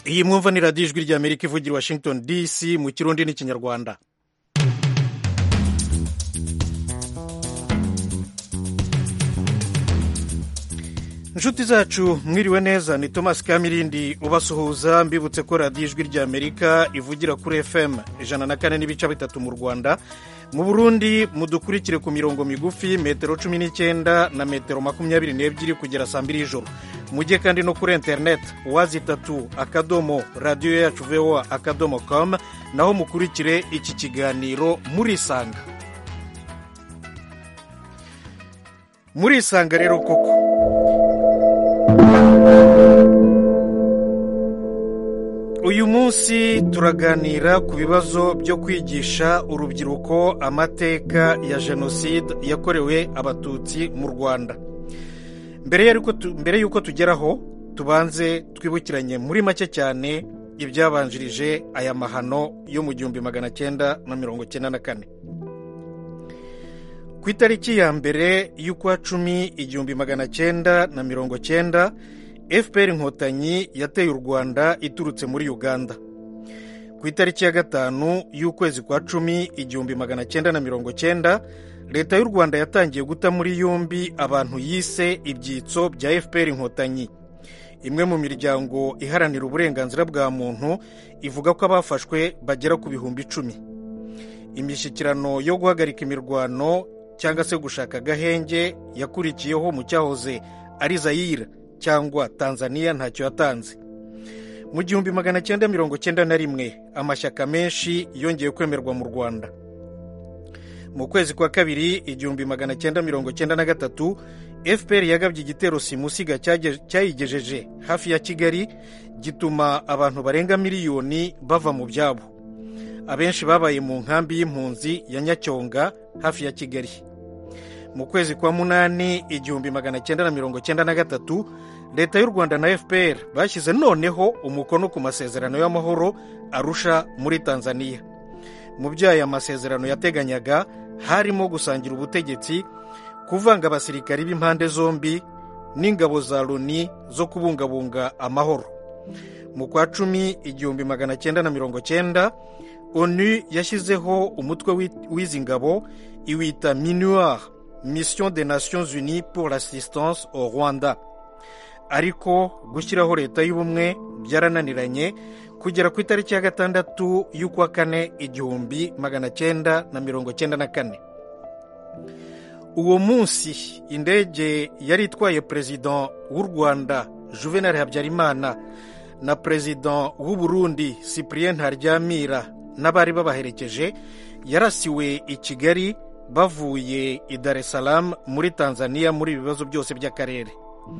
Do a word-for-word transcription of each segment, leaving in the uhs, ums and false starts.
iyi mwumva ni radiyo ijwi ry'amerika ivugira Washington D C mu kirundi n'ikinyarwanda. inshuti zacu mwiriwe neza, ni Thomas Kamirindi ubasuhuza, mbibutse ko radiyo ijwi ry'amerika ivugira kuri F M ijana na kane n'ibice bitatu mu Rwanda. Mu Burundi mudukurikire ku mirongo migufi metero cumi n'icyenda na metero makumyabiri n'ebyiri kugera saa mbiri y'ijoro. Mujye kandi no kuri internet wazi itatu akadomo radiyo yacu voa akadomo com, naho mukurikire iki kiganiro murisanga. Murisanga rero koko uyu munsi turaganira ku bibazo byo kwigisha urubyiruko amateka ya jenoside yakorewe abatutsi mu Rwanda. Mbere y'uko tugeraho, tubanze twibukiranye muri make cyane ibyabanjirije aya mahano yo mu gihumbi magana cyenda na mirongo cyenda na kane. Ku itariki ya mbere y'ukwa cumi igihumbi magana cyenda na mirongo cyenda, F P R Inkotanyi yateye u Rwanda iturutse muri Uganda. Ku itariki ya gatanu y'ukwezi kwa cumi igihumbi magana cyenda na mirongo cyenda, leta y'u Rwanda yatangiye guta muri yombi abantu yise ibyitso bya F P R Inkotanyi. Imwe mu miryango iharanira uburenganzira bwa muntu ivuga ko abafashwe bagera ku bihumbi icumi. Imishyikirano yo guhagarika imirwano cyangwa se gushaka agahenge yakurikiyeho mu cyahoze ari Zaire cyangwa Tanzania ntacyo yatanze. Mu gihumbi magana cyenda mirongo cyenda na rimwe, amashyaka menshi yongeye kwemerwa mu Rwanda. Mu kwezi kwa kabiri igihumbi magana cyenda mirongo cyenda na gatatu, F P R yagabye igitero simusiga cyayigejeje hafi ya Kigali, gituma abantu barenga miliyoni bava mu byabo. Abenshi babaye mu nkambi y'impunzi ya Nyacyonga hafi ya Kigali. Mu kwezi kwa munani igihumbi magana cyenda na mirongo cyenda na gatatu, leta y'u Rwanda na F P R bashyize noneho umukono ku masezerano y'amahoro Arusha muri Tanzania. Mu byo aya masezerano yateganyaga harimo gusangira ubutegetsi, kuvanga abasirikari b'impande zombi n'ingabo za Loni zo kubungabunga amahoro. Mu kwa cumi igihumbi magana cyenda na mirongo cyenda, ONU yashyizeho umutwe w'izi ngabo iwita MINUAR, Mission des Nations Unies pour l'assistance au Rwanda. Ariko gushyiraho leta y'ubumwe byarananiranye kugera ku itariki ya gatandatu y'ukwa kane igihumbi magana cyenda na mirongo cyenda na kane. Uwo munsi indege yari itwaye President w'u Rwanda Juvenal Habyarimana na President w'u Burundi Cyprien Ntaryamira n'abari babaherekeje yarasiwe i Kigali bavuye i Dar es Salaam muri Tanzania muri ibibazo byose by'akarere.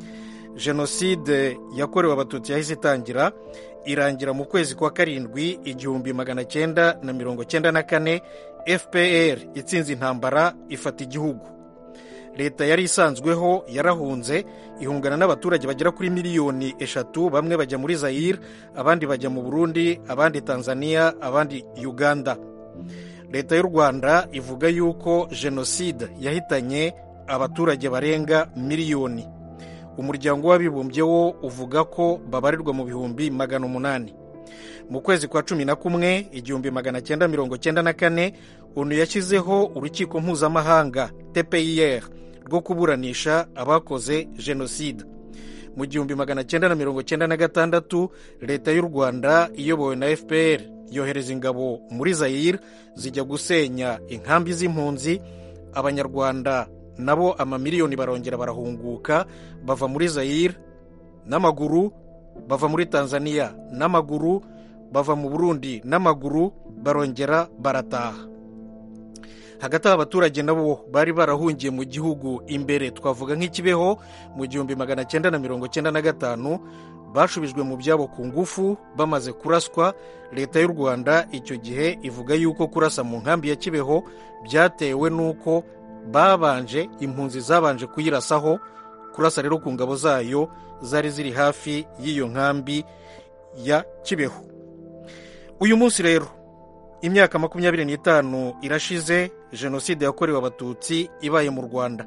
Jenoside yakorewe abatutsi yahise itangira, irangira mu kwezi kwa karindwi igihumbi magana cyenda na mirongo cyenda na kane. F P R itsinze intambara ifata igihugu. Leta yari isanzweho yarahunze, ihungana n'abaturage bagera kuri miliyoni eshatu, bamwe bajya muri Zaire, abandi bajya mu Burundi, abandi Tanzania, abandi Uganda. Leta y'u Rwanda ivuga yuko jenoside yahitanye abaturage barenga miliyoni. Umuryango w'abibumbye wo uvuga ko babarirwa mu bihumbi magana umunani. Mu kwezi kwa cumi na kumwe igihumbi magana cyenda mirongo cyenda na kane, ONU yashyizeho urukiko mpuzamahanga T P I R rwo kuburanisha abakoze jenoside. Mu gihumbi magana cyenda na mirongo cyenda na gatandatu, leta y'u Rwanda iyobowe na F P R yohereza ingabo muri Zaire zijya gusenya inkambi z'impunzi. Abanyarwanda nabo amamiliyoni barongera barahunguka, bava muri Zaire n'amaguru, bava muri Tanzania n'amaguru, bava mu Burundi n'amaguru, barongera barataha. Hagati abaturage nabo bari barahungiye mu gihugu imbere, twavuga nk'Ikibeho mu gihumbi magana cyenda na mirongo cyenda na gatanu, bashubijwe mu byabo ku ngufu bamaze kuraswa. Leta y'u Rwanda icyo gihe ivuga yuko kurasa mu nkambi ya Kibeho byatewe n'uko babanje impunzi zabanje kuyirasaho, kurasa rero ku ngabo zayo zari ziri hafi y'iyo nkambi ya Kibeho. Uyu munsi rero imyaka makumyabiri n'itanu irashize jenoside yakorewe abatutsi ibaye mu Rwanda.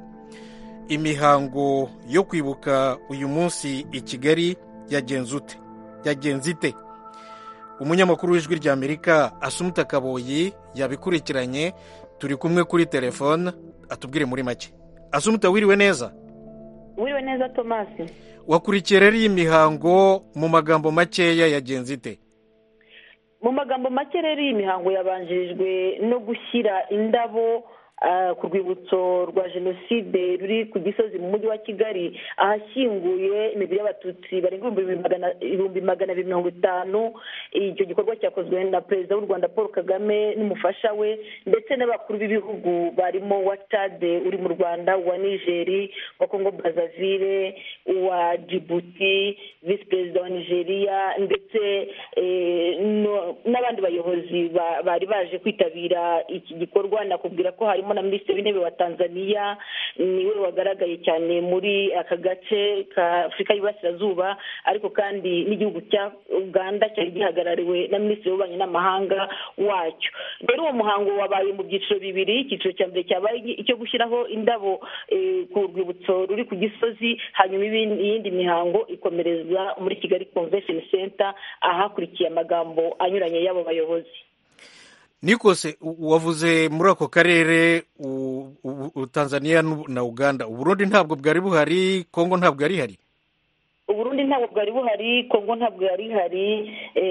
Imihango yo kwibuka uyu munsi i Kigali yagenze ute yagenze ite umunyamakuru w'ijwi ry'Amerika Asumuta Kaboyi yabikurikiranye, turi kumwe kuri telefone, atubwire muri make. Asumuta, wiriwe neza? Wiriwe neza Tomasi. Wakurikiye rero iyi mihango, mu magambo makeya yagenze ite? Mu magambo make rero iyi mihango yabanjirijwe no gushyira indabo ku rwibutso rwa jenoside ruri ku Gisozi mu mujyi wa Kigali, ahashyinguye imibiri y'abatutsi barenga ibihumbi magana abiri mirongo itanu. Icyo gikorwa cyakozwe na perezida w'u Rwanda Paul Kagame n'umufasha we, ndetse n'abakuru b'ibihugu barimo wa Chad uri mu Rwanda, wa Niger, wa Congo Brazzaville, wa Djibouti, visi perezida wa Nigeria, ndetse n'abandi bayobozi bari baje kwitabira iki gikorwa. Nakubwira ko harimo na minisitiri w'intebe wa Tanzania, niwe wagaragaye cyane muri aka gace ka Afurika y'Iburasirazuba, ariko kandi n'igihugu cya Uganda cyari gihagarariwe na minisitiri w'ububanyi n'amahanga wacyo. Rero uwo muhango wabaye mu byiciro bibiri. Icyiciro cya mbere cyabaye icyo gushyiraho indabo ku rwibutso ruri ku Gisozi, hanyuma iyindi mihango ikomerezwa muri Kigali Convention Center, ahakurikiye amagambo anyuranye y'abo bayobozi. Nikose, wavuze muri ako karere Tanzania na Uganda, Uburundi ntabwo bwari buhari, Kongo ntabwo yari hari? Uburundi ntabwo bwari buhari, Kongo ntabwo yari hari,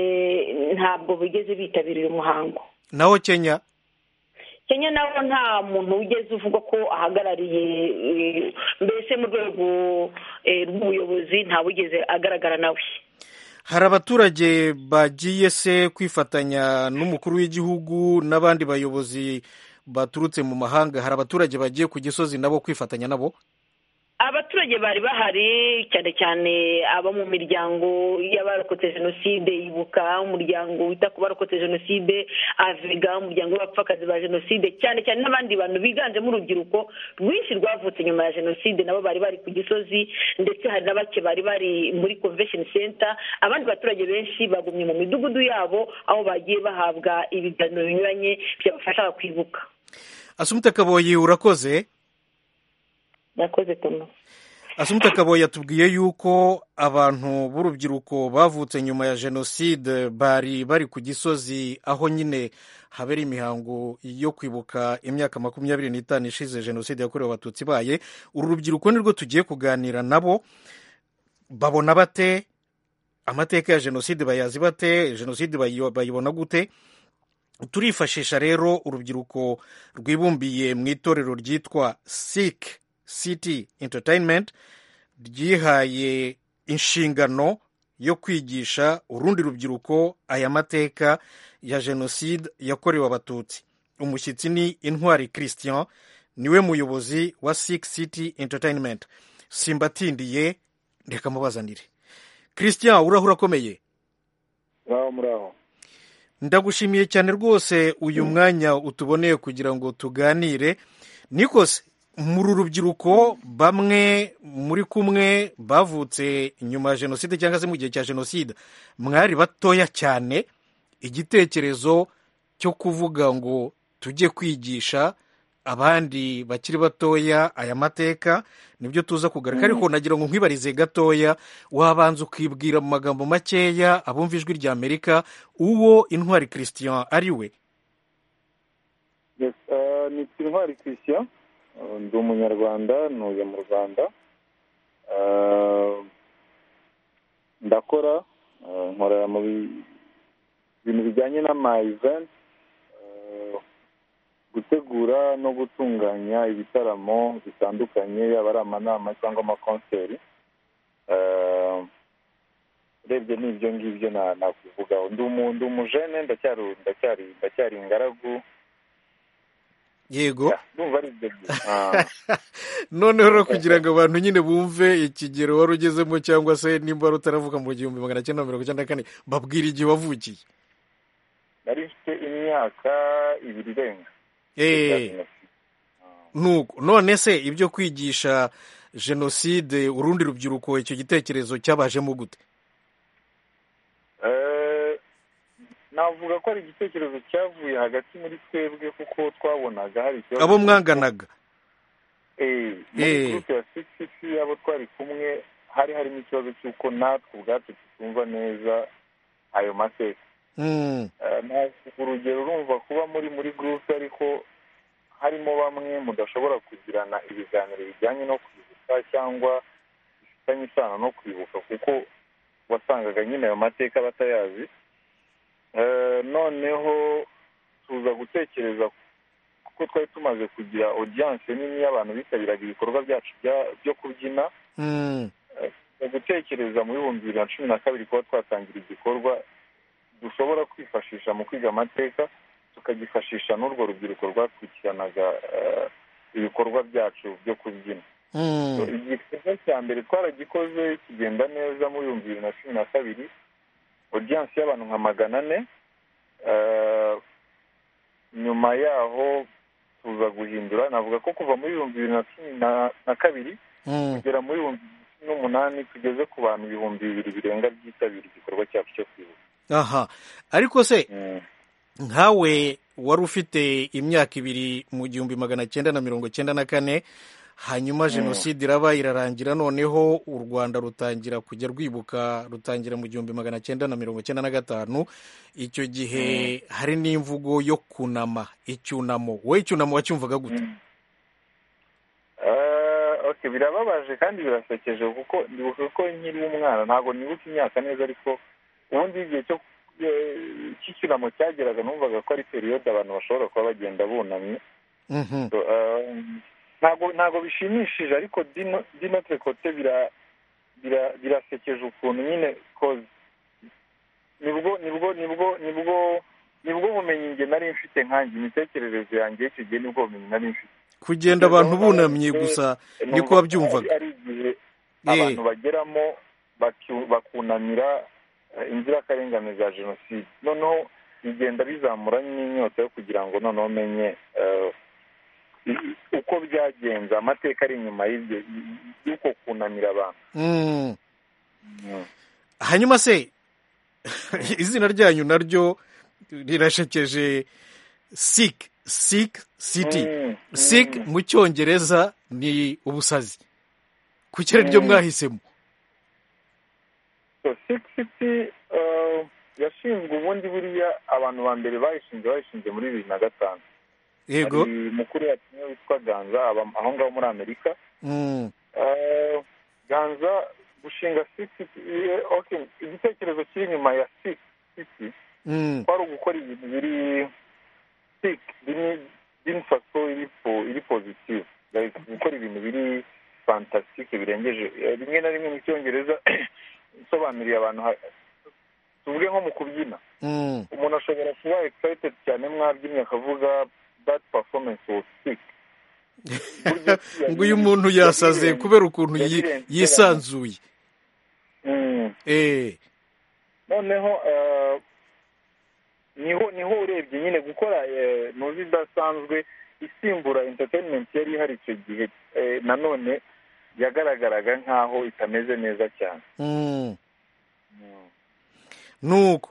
ntabwo bigeze bitabiriye umuhango. Naho Kenya? Kenya naho nta muntu wigeze uvuga ko ahagarariye, mbese mu rwego rw'ubuyobozi nta wigeze agaragara nawe. Hari abaturage bagiye se kwifatanya n'umukuru w'igihugu n'abandi bayobozi baturutse mu mahanga? Hari abaturage bagiye ku Gisozi nabo kwifatanya nabo? Abaturage bari bahari, cyane cyane abo mu miryango y'abarokotse jenoside, Ibuka, umuryango wita ku barokotse jenoside, Avega, umuryango w'abapfakazi ba jenoside, cyane cyane n'abandi bantu biganjemo urubyiruko rwinshi rwavutse nyuma ya jenoside, nabo bari bari ku Gisozi, ndetse hari na bake bari bari muri Convention Center. Abandi baturage benshi bagumye mu midugudu yabo, aho bagiye bahabwa ibiganiro binyuranye byabafasha kwibuka. Asumuta Kaboyi, urakoze. Nakoze Toma. Asumuta Kaboyi yatubwiye yuko abantu b'urubyiruko bavutse nyuma ya jenoside bari bari ku Gisozi, aho nyine habera imihango yo kwibuka imyaka makumyabiri n'itanu ishize jenoside yakorewe abatutsi baye. Uru rubyiruko nirwo tugiye kuganira nabo. Babona bate amateka ya jenoside? Bayazi bate? Jenoside bayibona gute? Turifashisha rero urubyiruko rwibumbiye mu itorero ryitwa Sikh City Entertainment, ryihaye inshingano yo kwigisha urundi rubyiruko aya mateka ya jenoside yakorewe abatutsi. Umushyitsi ni Intwari Christian, niwe muyobozi wa Sikh City Entertainment. Simbatindiye, reka mubazanire. Christian, urahura akomeye? Muraho muraho. Ndagushimiye cyane rwose uyu mwanya utuboneye kugira ngo tuganire. Nikose, muri rubyiruko bamwe muri kumwe bavutse nyuma ya jenoside cyangwa se mu gihe cya jenoside, mwari batoya cyane, igitekerezo cyo kuvuga ngo tujye kwigisha abandi bakiri batoya aya mateka nibyo tuza kugaruka. Ariko nagira ngo nkwibarize gatoya, wabanza ukibwira mu magambo makeya abumva ijwi ry'Amerika uwo Intwari Christian ari we? Yes, uh, ni Intwari Christian, ndi umunyarwanda, ntuye mu Rwanda. Ndakora nkora mu bintu bijyanye n'ama event, gutegura no gutunganya ibitaramo bitandukanye, yaba ari amanama cyangwa amakonseri. Urebye n'ibyo ngibyo nakuvugaho. Ndi umuntu umujene, ndacyari ndacyari ndacyari ingaragu. Yego. Ah. Noneho rero kugira ngo abantu nyine bumve ikigero wari ugezemo, cyangwa se nimba wari utaravuka mu gihumbi magana cyenda mirongo icyenda na kane, babwira igihe wavukiye. Nari mfite imyaka ibiri irenga. Eh. Nuko none se ibyo kwigisha jenoside urundi rubyiruko, icyo gitekerezo cyabajemo gute? Navuga ko ari igitekerezo cyavuye hagati muri twebwe, kuko twabonaga hari ikibazo. Abo mwanganaga? Eh, muri group ya Sikh City abo twari kumwe hari harimo ikibazo cy'uko natwe ubwacu tutumva neza ayo mateka. navuga urugero urumva kuba muri muri gurupe ariko harimo bamwe mudashobora kugirana ibiganiro bijyanye no kwibuka cyangwa bifitanye isano no kwibuka kuko wasangaga nyine ayo mateka batayazi. Noneho tuza gutekereza kuko twari tumaze kugira audience nini y'abantu bitabiraga ibikorwa byacu byo kubyina, gutekereza mu bihumbi bibiri na cumi na kabiri kuba twatangira igikorwa dushobora kwifashisha mu kwiga amateka, tukagifashisha n'urwo rubyiruko rwakurikiranaga ibikorwa byacu byo kubyina. Igikorwa cya mbere twaragikoze kigenda neza mu bihumbi bibiri na cumi na kabiri, audience y'abantu nka magana ane. Nyuma yaho tuza guhindura, navuga ko kuva muri ibihumbi bibiri na cumi na kabiri kugera muri ibihumbi bibiri n'umunani tugeze ku bantu ibihumbi bibiri birenga byitabira igikorwa cyacu cyo kwibuka. Aha, ariko se nkawe wari ufite imyaka ibiri mu gihumbi magana cyenda na mirongo cyenda na kane, hanyuma jenoside iraba irarangira, noneho u Rwanda rutangira kujya rwibuka, rutangira mu gihumbi magana cyenda na mirongo cyenda na gatanu. Icyo gihe hari n'imvugo yo kunama, icyunamo. Wowe icyunamo wacyumvaga gute? Okay, birababaje kandi birasekeje kuko ndibuka ko nkiri umwana, ntabwo nibuka imyaka neza, ariko ubundi igihe cyo cy'icyunamo cyageraga numvaga ko ari periyode abantu bashobora kuba bagenda bunamye. ntabwo ntabwo bishimishije, ariko dinotre kote birasekeje ukuntu nyine koze nibwo nibwo nibwo nibwo nibwo bumenyi nge nari mfite nkanjye, imitekerereze yanjye icyo gihe nibwo bumenyi nari mfite, kugenda abantu bunamye gusa niko wabyumvaga. Ari igihe abantu bageramo bakunamira inzirakarengane za jenoside, noneho bigenda bizamura n'inyota yo kugira ngo noneho menye uko byagenze, amateka ari inyuma y'uko kunamira abantu. Hanyuma se izina ryanyu naryo rirashekeje, Sikh Sikh City. Sikh mu cyongereza ni ubusazi, kuki ari ryo mwahisemo? Sikh City yashinzwe ubundi buriya abantu ba mbere bayishinze bayishinze muri bibiri na gatanu. Yego, mukuru yacu niwe witwa Ganza, aho ngaho muri Amerika. Ganza gushinga Sikh City, okay, igitekerezo kiri inyuma ya Sikh City kwari ugukora ibintu biri Sikh d'une façon iri positive, gukora ibintu biri fantastique birengeje. Rimwe na rimwe mu cyongereza nsobanuriye abantu, tuvuge nko mu kubyina, umuntu ashobora kuba excited cyane mwabyinnye akavuga that performance was sick, ngo uyu muntu yasaze kubera ukuntu yisanzuye. Noneho niho niho urebye nyine gukora muzi idasanzwe isimbura entertainment yari ihari icyo gihe, nanone yagaragaraga nk'aho itameze neza cyane. Nuko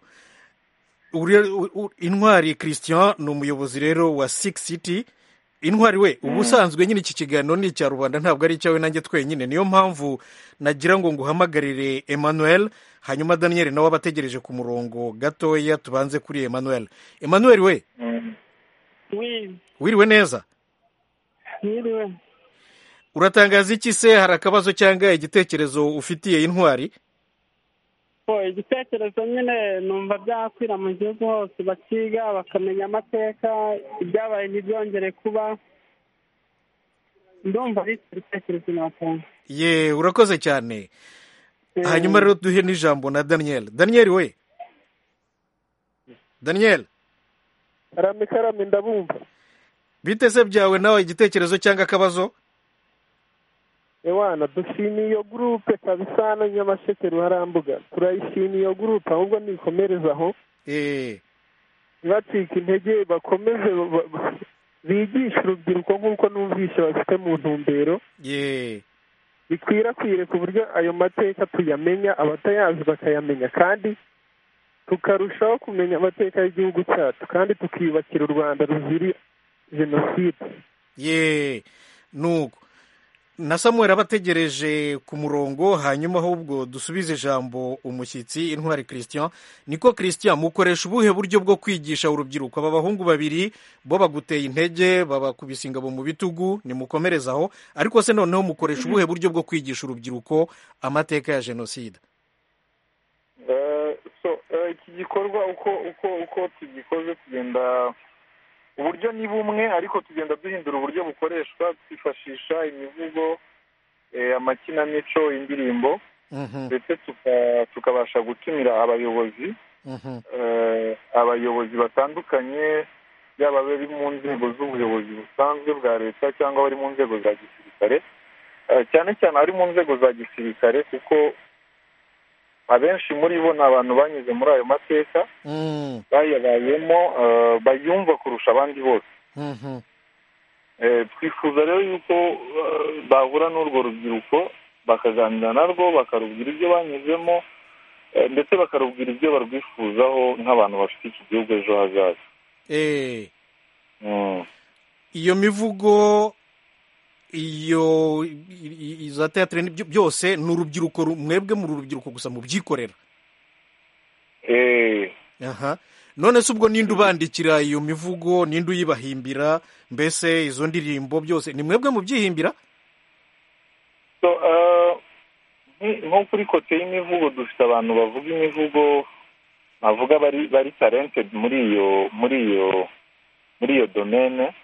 Intwari Christian ni umuyobozi rero wa Sikh City. Intwari we, ubusanzwe nyine iki kiganiro ni icya rubanda, ntabwo ari icyawe nanjye twenyine, niyo mpamvu nagira ngo nguhamagarire Emmanuel, hanyuma Daniel nawe abategereje ku murongo gatoya, tubanze kuri Emmanuel. Emmanuel we, wiriwe neza? Wiriwe. Uratangaza iki se? Hari akabazo cyangwa igitekerezo ufitiye Intwari? Igitekerezo nyine numva byakwira mu gihugu hose, bakiga bakamenya amateka, ibyabaye ntibyongere kuba. Ndumva ari igitekerezo natanga. Ye, urakoze cyane. Hanyuma rero duhe n'ijambo na Daniel. Daniel we, Daniel, karame karame, ndabumva. bite se byawe nawe, igitekerezo cyangwa akabazo? Ewana, dushimiye iyo gurupe kabisa na Nyamasheke Ruharambuga, turayishimiye iyo gurupe, ahubwo nikomereza aho. Eh, bacika intege, bakomeze bigisha urubyiruko nk'uko numvishe bafite mu ntumbero. ye, bikwirakwire ku buryo ayo mateka tuyamenya, abatayazi bakayamenya, kandi tukarushaho kumenya amateka y'igihugu cyacu, kandi tukiyubakira u Rwanda ruzira jenoside. ye, nuko na Samuel abategereje ku murongo, hanyuma ahubwo dusubize ijambo umushyitsi Intwari Christian. Niko Christian, mukoresha ubuhe buryo bwo kwigisha urubyiruko? Aba bahungu babiri bo baguteye intege, babakubise ingabo mu bitugu, nimukomerezaho, ariko se noneho mukoresha ubuhe buryo bwo kwigisha urubyiruko amateka ya jenoside? Iki gikorwa uko uko uko tugikoze tugenda, uburyo ni bumwe ariko tugenda duhindura uburyo bukoreshwa, twifashisha imivugo, amakinamico, indirimbo, ndetse tukabasha gutumira abayobozi abayobozi batandukanye, yaba bari mu nzego z'ubuyobozi busanzwe bwa leta cyangwa bari mu nzego za gisirikare, cyane cyane ari mu nzego za gisirikare kuko abenshi muri bo ni abantu banyuze muri ayo mateka, bayabayemo, bayumva kurusha abandi bose. Twifuza rero yuko bahura n'urwo rubyiruko bakaganira narwo, bakarubwira ibyo banyuzemo, ndetse bakarubwira ibyo barwifuzaho nk'abantu bafite iki gihugu ejo hazaza. Iyo mivugo, iyo za teatire byose ni urubyiruko, mwebwe muri urubyiruko gusa mubyikorera? Aha. None se ubwo ninde ubandikira iyo mivugo, ninde uyibahimbira? Mbese izo ndirimbo byose ni mwebwe mubyihimbira? Nko kuri kote y'imivugo dufite abantu bavuga imivugo, bavuga bari bari talented muri iyo muri iyo muri iyo domaine,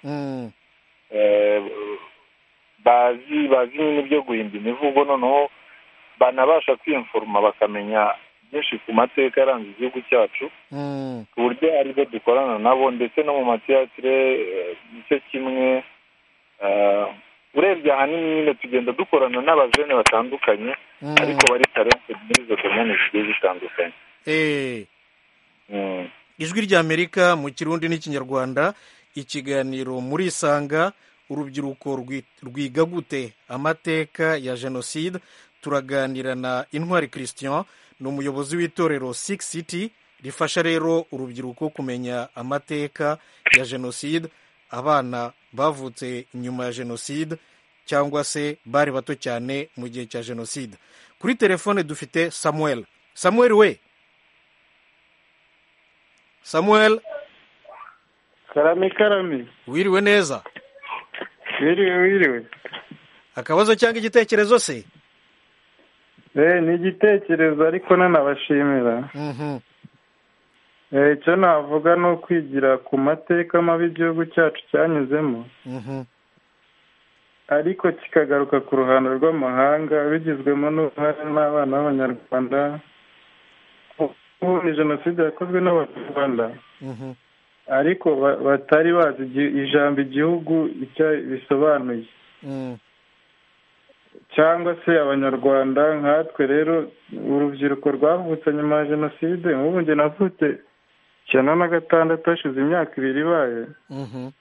bazi bazi n'ibyo guhimba imivugo, noneho banabasha kwinforma bakamenya byinshi ku mateka yaranze igihugu cyacu, ku buryo aribwo dukorana nabo, ndetse no mu mateatire nicyo kimwe. Urebye ahanini nyine tugenda dukorana n'abajene batandukanye, ariko bari talented muri izo domaine zigiye zitandukanye. Ijwi ry'Amerika mu Kirundi n'Ikinyarwanda, ikiganiro muri Isanga, urubyiruko rwiga gute amateka ya jenoside. Turaganira na Intwari Christian, ni umuyobozi w'itorero Six City, rifasha rero urubyiruko kumenya amateka ya jenoside, abana bavutse nyuma ya jenoside cyangwa se bari bato cyane mu gihe cya jenoside. Kuri telefone dufite Samuel. Samuel we? Samuel? Karame karame. Wiriwe neza? Wiriwe wiriwe. Akabazo cyangwa igitekerezo se? Eh, ni igitekerezo ariko nanabashimira. Mhm. Eh, cyo navuga no kwigira ku mateka mabi igihugu cyacu cyanyuzemo. Mhm. Ariko kikagaruka ku ruhando rw'amahanga, bigizwemo n'uruhare n'abana b'Abanyarwanda. Ubu ni jenoside yakozwe n'Abanyarwanda. Mhm. Ariko batari bazi ijambo igihugu icyo bisobanuye. Mhm. Cyangwa se Abanyarwanda nkatwe rero urubyiruko rwavutse nyuma ya jenoside, ubu njye navutse icyenda na gatandatu, hashize imyaka ibiri ibaye. Mhm.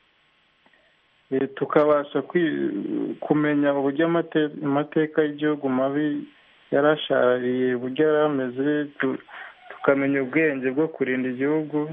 Tukabasha kumenya uburyo amateka y'igihugu mabi yarashariye, uburyo yari ameze, tukamenya ubwenge bwo kurinda igihugu.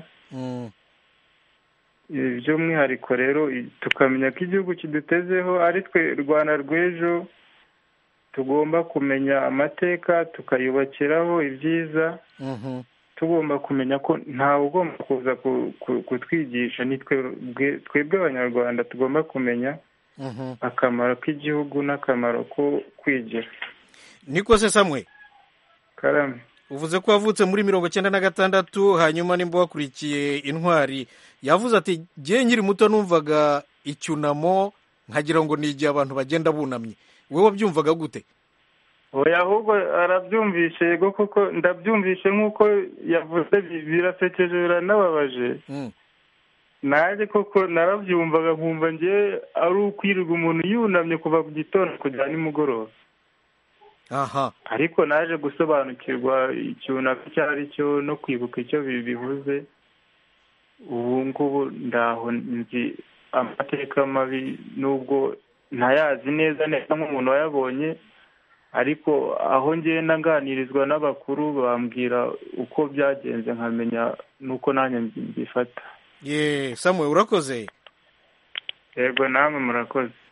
By'umwihariko rero tukamenya ko igihugu kidutezeho ari twe Rwanda rw'ejo, tugomba kumenya amateka tukayubakiraho ibyiza. Tugomba kumenya ko ntawe ugomba kuza kutwigisha, ni twebwe Abanyarwanda tugomba kumenya akamaro k'igihugu n'akamaro ko kwigira. Niko se Samwe? Karame. Uvuze ko wavutse muri mirongo icyenda na gatandatu, hanyuma nimba wakurikiye Intwari, yavuze ati ngiye nkiri muto numvaga icyunamo nkagira ngo ni igihe abantu bagenda bunamye. Wowe wabyumvaga gute? Oya, ahubwo arabyumvishe, yego kuko ndabyumvishe nk'uko yavuze, birasekeje biranababaje. Naje koko narabyumvaga nkumva ngiye ari ukwirirwa umuntu yunamye kuva ku gitondo kugera nimugoroba. Aha. Ariko naje gusobanukirwa icyunamo icyo ari cyo no kwibuka icyo bivuze. Ubu ngubu ndaho nzi amateka mabi, nubwo ntayazi neza neza nk'umuntu wayabonye, ariko aho ngenda nganirizwa n'abakuru bambwira uko byagenze, nkamenya nuko nanjye mbifata. Ye, Samuel urakoze. Yego namwe murakoze.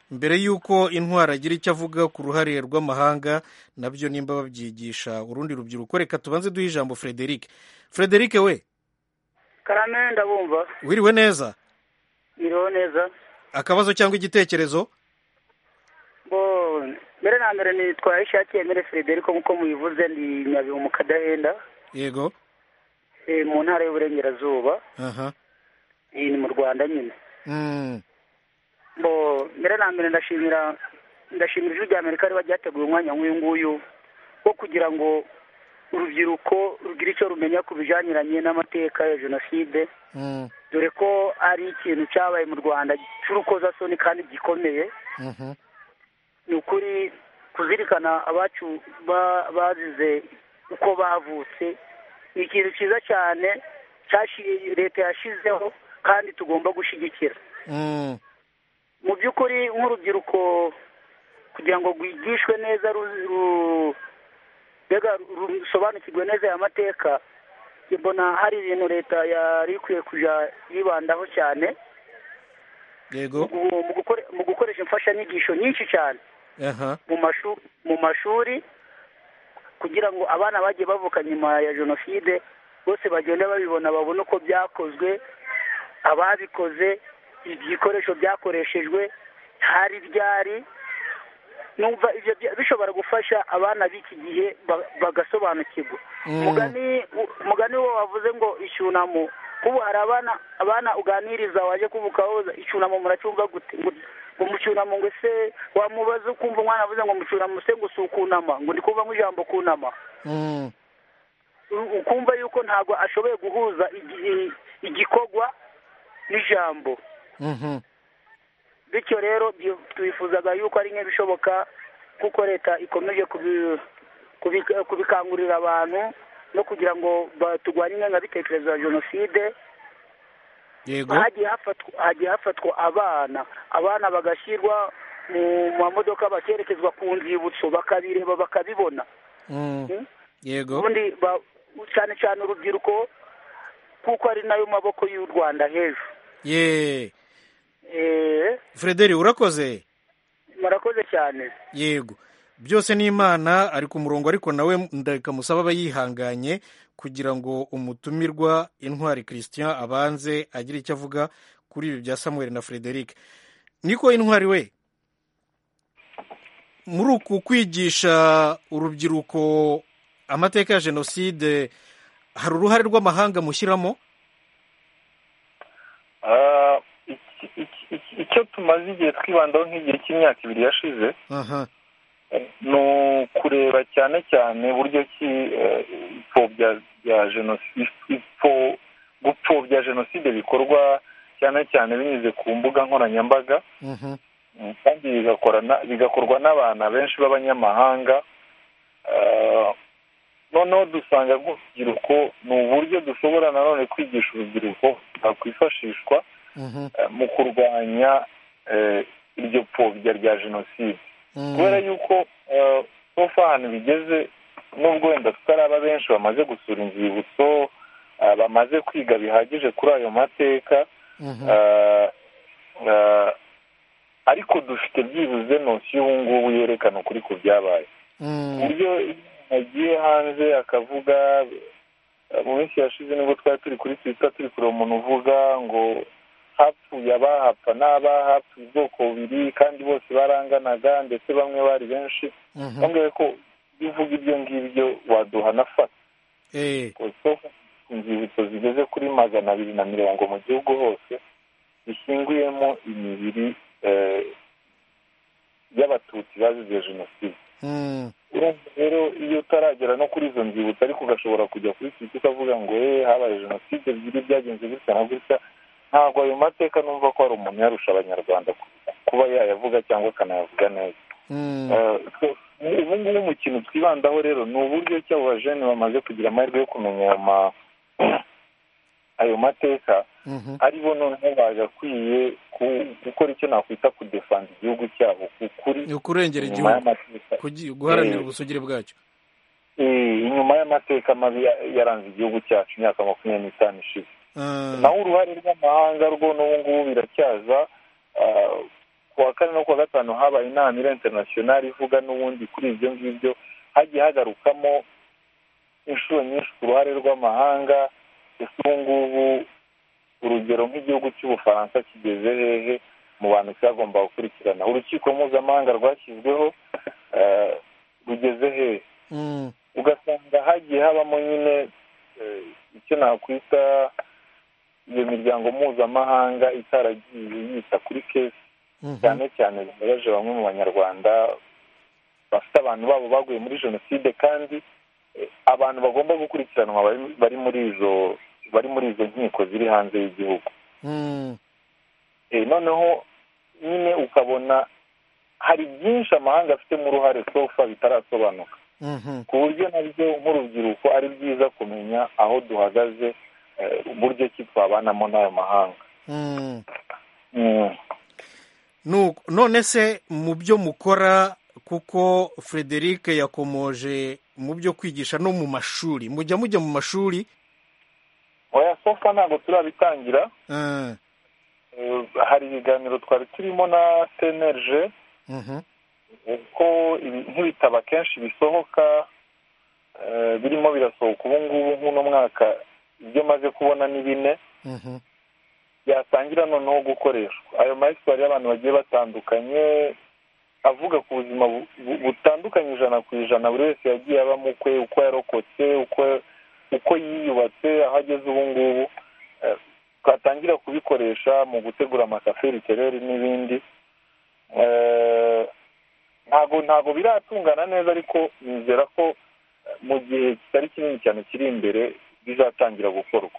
mbere y'uko intwari agira icyo avuga ku ruhare rw'amahanga nabyo nimba babyigisha urundi rubyiruko, reka tubanze duhe ijambo Frederic. Frederic we karame ndabumva. wiriwe neza? Wiriwe neza. Akabazo cyangwa igitekerezo? bo mbere na mbere nitwaye ishati yemere Frederic nk'uko mubivuze, ndi Nyabihu mu Kadahenda. Yego. e, mu ntara y'Uburengerazuba. Aha. iyi ni mu Rwanda nyine. Mm. bo mbere na mbere ndashimira ndashimira ijwi rya Amerika riba ryateguye umwanya nk'uyu nguyu wo kugira ngo urubyiruko rugira icyo rumenya ku bijyaniranye n'amateka ya jenoside. Mm. dore ko ari ikintu cyabaye mu Rwanda cy'urukozasoni kandi gikomeye. Mhm. ni ukuri kuzirikana abacu bazize uko bavutse ni ikintu cyiza cyane leta yashyizeho kandi tugomba gushyigikira. Mm. mu by'ukuri nk'urubyiruko kugira ngo rwigishwe neza rusobanukirwe neza aya mateka, mbona hari ibintu leta yari ikwiye kujya yibandaho cyane. Yego. mu gukoresha imfashanyigisho nyinshi cyane mu mashuri kugira ngo abana bagiye bavuka nyuma ya jenoside bose bagende babibona, babone uko byakozwe, ababikoze, ibikoresho byakoreshejwe, hari ryari. numva ibyo bishobora gufasha abana b'iki gihe bagasobanukirwa. umugani umugani wo wavuze ngo icyunamo, kubu hari abana abana uganiriza waje kuvuka woza icyunamo muracyumva gute? ngo mu cyunamo ngo se wamubaza ukumva umwana avuze ngo mu cyunamo se ngo si ukunama, ngo ndi kumva nk'ijambo kunama. ukumva yuko ntabwo ashoboye guhuza igikorwa n'ijambo. bityo rero twifuzaga yuko ari nk'ibishoboka kuko leta ikomeje kubikangurira abantu no kugira ngo turwanye ingengabitekerezo ya jenoside. hagiye hafatwa abana abana bagashyirwa mu mamodoka bakerekezwa ku nzibutso bakabireba bakabibona. yego. ubundi cyane cyane urubyiruko kuko ari nayo maboko y'u Rwanda hejuru. ye Frederic urakoze. murakoze cyane. Yego, byose ni Imana ari ku murongo, ariko nawe ndakamusaba aba yihanganye kugira ngo umutumirwa Intwari Christian abanze agire icyo avuga kuri ibi bya Samuel na Frederic. Niko Intwari we, muri uku kwigisha urubyiruko amateka ya jenoside hari uruhare rw'amahanga mushyiramo? icyo tumaze igihe twibandaho nk'igihe cy'imyaka ibiri yashize ni ukureba cyane cyane uburyo ki ipfobya rya jenoside gupfobya jenoside bikorwa cyane cyane binyuze ku mbuga nkoranyambaga, kandi bigakorwa n'abantu benshi b'abanyamahanga. noneho dusanga urubyiruko ni uburyo dushobora nanone kwigisha urubyiruko hakwifashishwa mu kurwanya iryo pfobya rya jenoside, kubera yuko sofa ahantu bigeze, nubwo wenda tutaraba benshi bamaze gusura inzibutso, bamaze kwiga bihagije kuri ayo mateka, ariko dufite byibuze nosiyo ubu ngubu yerekana ukuri ku byabaye. uburyo agiye hanze akavuga, mu minsi yashize nibwo twari turi kuri Twitter turi kureba umuntu uvuga ngo hapfuye abahapfa n'abahapfuye ubwoko bubiri kandi bose baranganaga ndetse bamwe bari benshi. bambwiye ko bivuga ibyo ngibyo waduha na fata. inzibutso zigeze kuri magana abiri na mirongo mu gihugu hose zishyinguyemo imibiri y'abatutsi bazize jenoside. rero iyo utaragera no kuri izo nzibutso ariko ugashobora kujya kuri Twitter ukavuga ngo eh habaye jenoside ebyiri byagenze gutya na gutya, ntabwo ayo mateka numva ko hari umuntu yarusha abanyarwanda kuba yayavuga cyangwa akanayavuga neza. ubu ngubu mu kintu twibandaho rero ni uburyo ki abo bajene bamaze kugira amahirwe yo kumenya ayo mateka, ari bo noneho bagakwiye gukora icyo nakwita kudefanda igihugu cyabo, kurengera igihugu, guharanira ubusugire bwacyo. inyuma y'amateka mabi yaranze igihugu cyacu imyaka makumyabiri n'itanu ishize. naho uruhare rw'amahanga rwo n'ubu ngubu biracyaza ku wa kane no ku wa gatanu habaye inama iri interinasiyonari ivuga n'ubundi kuri ibyo ngibyo, hagiye hagarukamo inshuro nyinshi ku ruhare rw'amahanga. ese ubu ngubu urugero nk'igihugu cy'ubufaransa kigeze hehe mu bantu cyagomba gukurikirana? urukiko mpuzamahanga rwashyizweho rugeze hehe? ugasanga hagiye habamo nyine icyo nakwita iyo miryango mpuzamahanga itaragiye yita kuri kesi cyane cyane zibabaje bamwe mu banyarwanda bafite abantu babo baguye muri jenoside, kandi abantu bagomba gukurikiranwa bari muri izo bari muri izo nkiko ziri hanze y'igihugu. noneho nyine ukabona hari byinshi amahanga afitemo uruhare sofa bitarasobanuka, ku buryo nabyo nk'urubyiruko ari byiza kumenya aho duhagaze, uburyo ki twabanamo n'ayo mahanga. none se mu byo mukora, kuko Frederic yakomoje mu byo kwigisha no mu mashuri, mujya mujya mu mashuri? oya sofa ntabwo turabitangira. hari ibiganiro twari turimo na C N R G uko nk'ibitabo akenshi bisohoka, birimo birasohoka ubu ngubu nk'uno mwaka ibyo maze kubona ni bine byatangira noneho gukoreshwa. ayo mahesitwari y'abantu bagiye batandukanye avuga ku buzima butandukanye ijana ku ijana, buri wese yagiye abamo ukwe, uko yarokotse, uko yiyubatse, aho ageze ubu ngubu. twatangira kubikoresha mu gutegura amakafe litereri n'ibindi. ntabwo ntabwo biratungana neza, ariko nizera ko mu gihe kitari kinini cyane kiri imbere bizatangira gukorwa.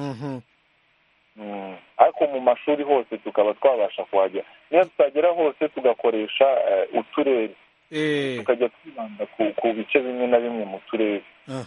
ariko mu mashuri hose tukaba twabasha kuhagera. niyo tutagera hose tugakoresha uturere, tukajya twibanda ku bice bimwe na bimwe mu turere.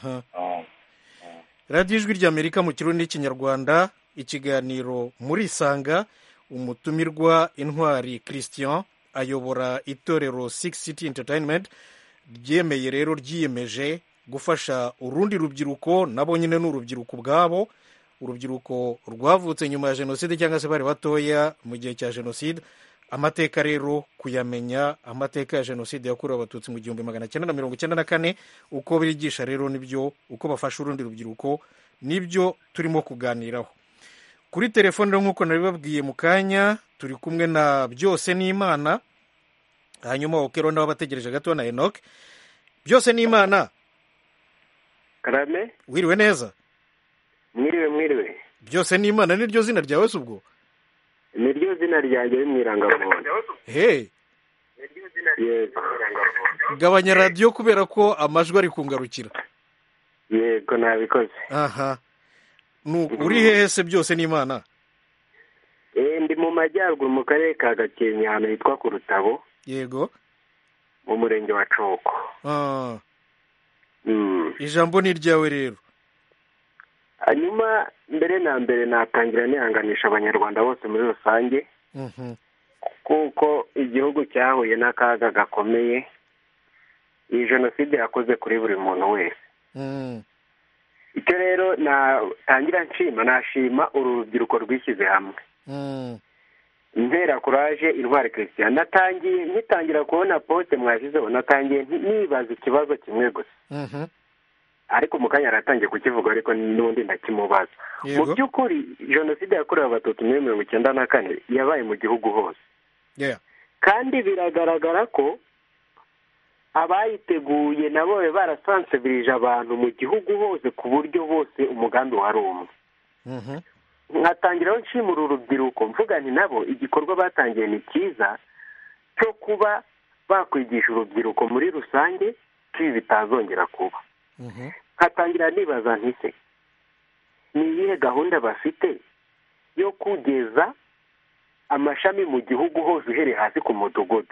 radiyo ijwi ry'Amerika mu kirundi n'ikinyarwanda, ikiganiro muri Isanga. umutumirwa Intwari Christian ayobora itorero Six City Entertainment, ryemeye rero ryiyemeje gufasha urundi rubyiruko, nabo nyine ni urubyiruko ubwabo, urubyiruko rwavutse nyuma ya jenoside cyangwa se bari batoya mu gihe cya jenoside, amateka rero kuyamenya, amateka ya jenoside yakorewe abatutsi mu gihumbi magana cyenda na mirongo icyenda na kane, uko bigisha rero nibyo, uko bafasha urundi rubyiruko nibyo turimo kuganiraho. Kuri telefone rero nk'uko nabibabwiye mu kanya, turi kumwe na Byose n'Imana, hanyuma okero ndaba bategereje gato na Enoch. Byose n'Imana, karame, wiriwe neza? mwiriwe mwiriwe. Byose n'Imana niryo zina ryawe se ubwo? niryo zina ryanjye mw'irangamuntu. Hey, niryo zina ryanjye mw'irangamuntu. gabanya radio kubera ko amajwi ari kungarukira. Yego nabikoze. Aha, nu uri hehe se Byose n'Imana? Eh, ndi mu majyaruguru mu karere ka Gakenke, ahantu hitwa ku Rutabo. Yego, mu murenge wa Coko. Ah, mm. ijambo ni ryawe rero. hanyuma mbere na mbere natangira nihanganisha abanyarwanda bose muri rusange, kuko igihugu cyahuye n'akaga gakomeye iyi jenoside yakoze kuri buri muntu wese. icyo rero natangira nshima, nashima uru rubyiruko rwishyize hamwe. Intera kuraje Intwari Christian, natangiye nkitangira kubona poste mwashyizeho, natangiye nibaza ikibazo kimwe gusa, ariko mu kanya aratangiye kukivuga, ariko n'undi ndakimubaza. Mu by'ukuri jenoside yakorewe abatutsi muri mirongo icyenda na kane yabaye mu gihugu hose, kandi biragaragara ko abayiteguye nabo barasansibirije abantu mu gihugu hose, ku buryo bose umugambi wari umwe. nkatangiraho nshimura urubyiruko, mvuga nti nabo igikorwa batangiye ni cyiza cyo kuba bakwigisha urubyiruko muri rusange ko ibi bitazongera kuba. nkatangira nibaza nti se ni iyihe gahunda bafite yo kugeza amashami mu gihugu hose uhereye hasi ku mudugudu,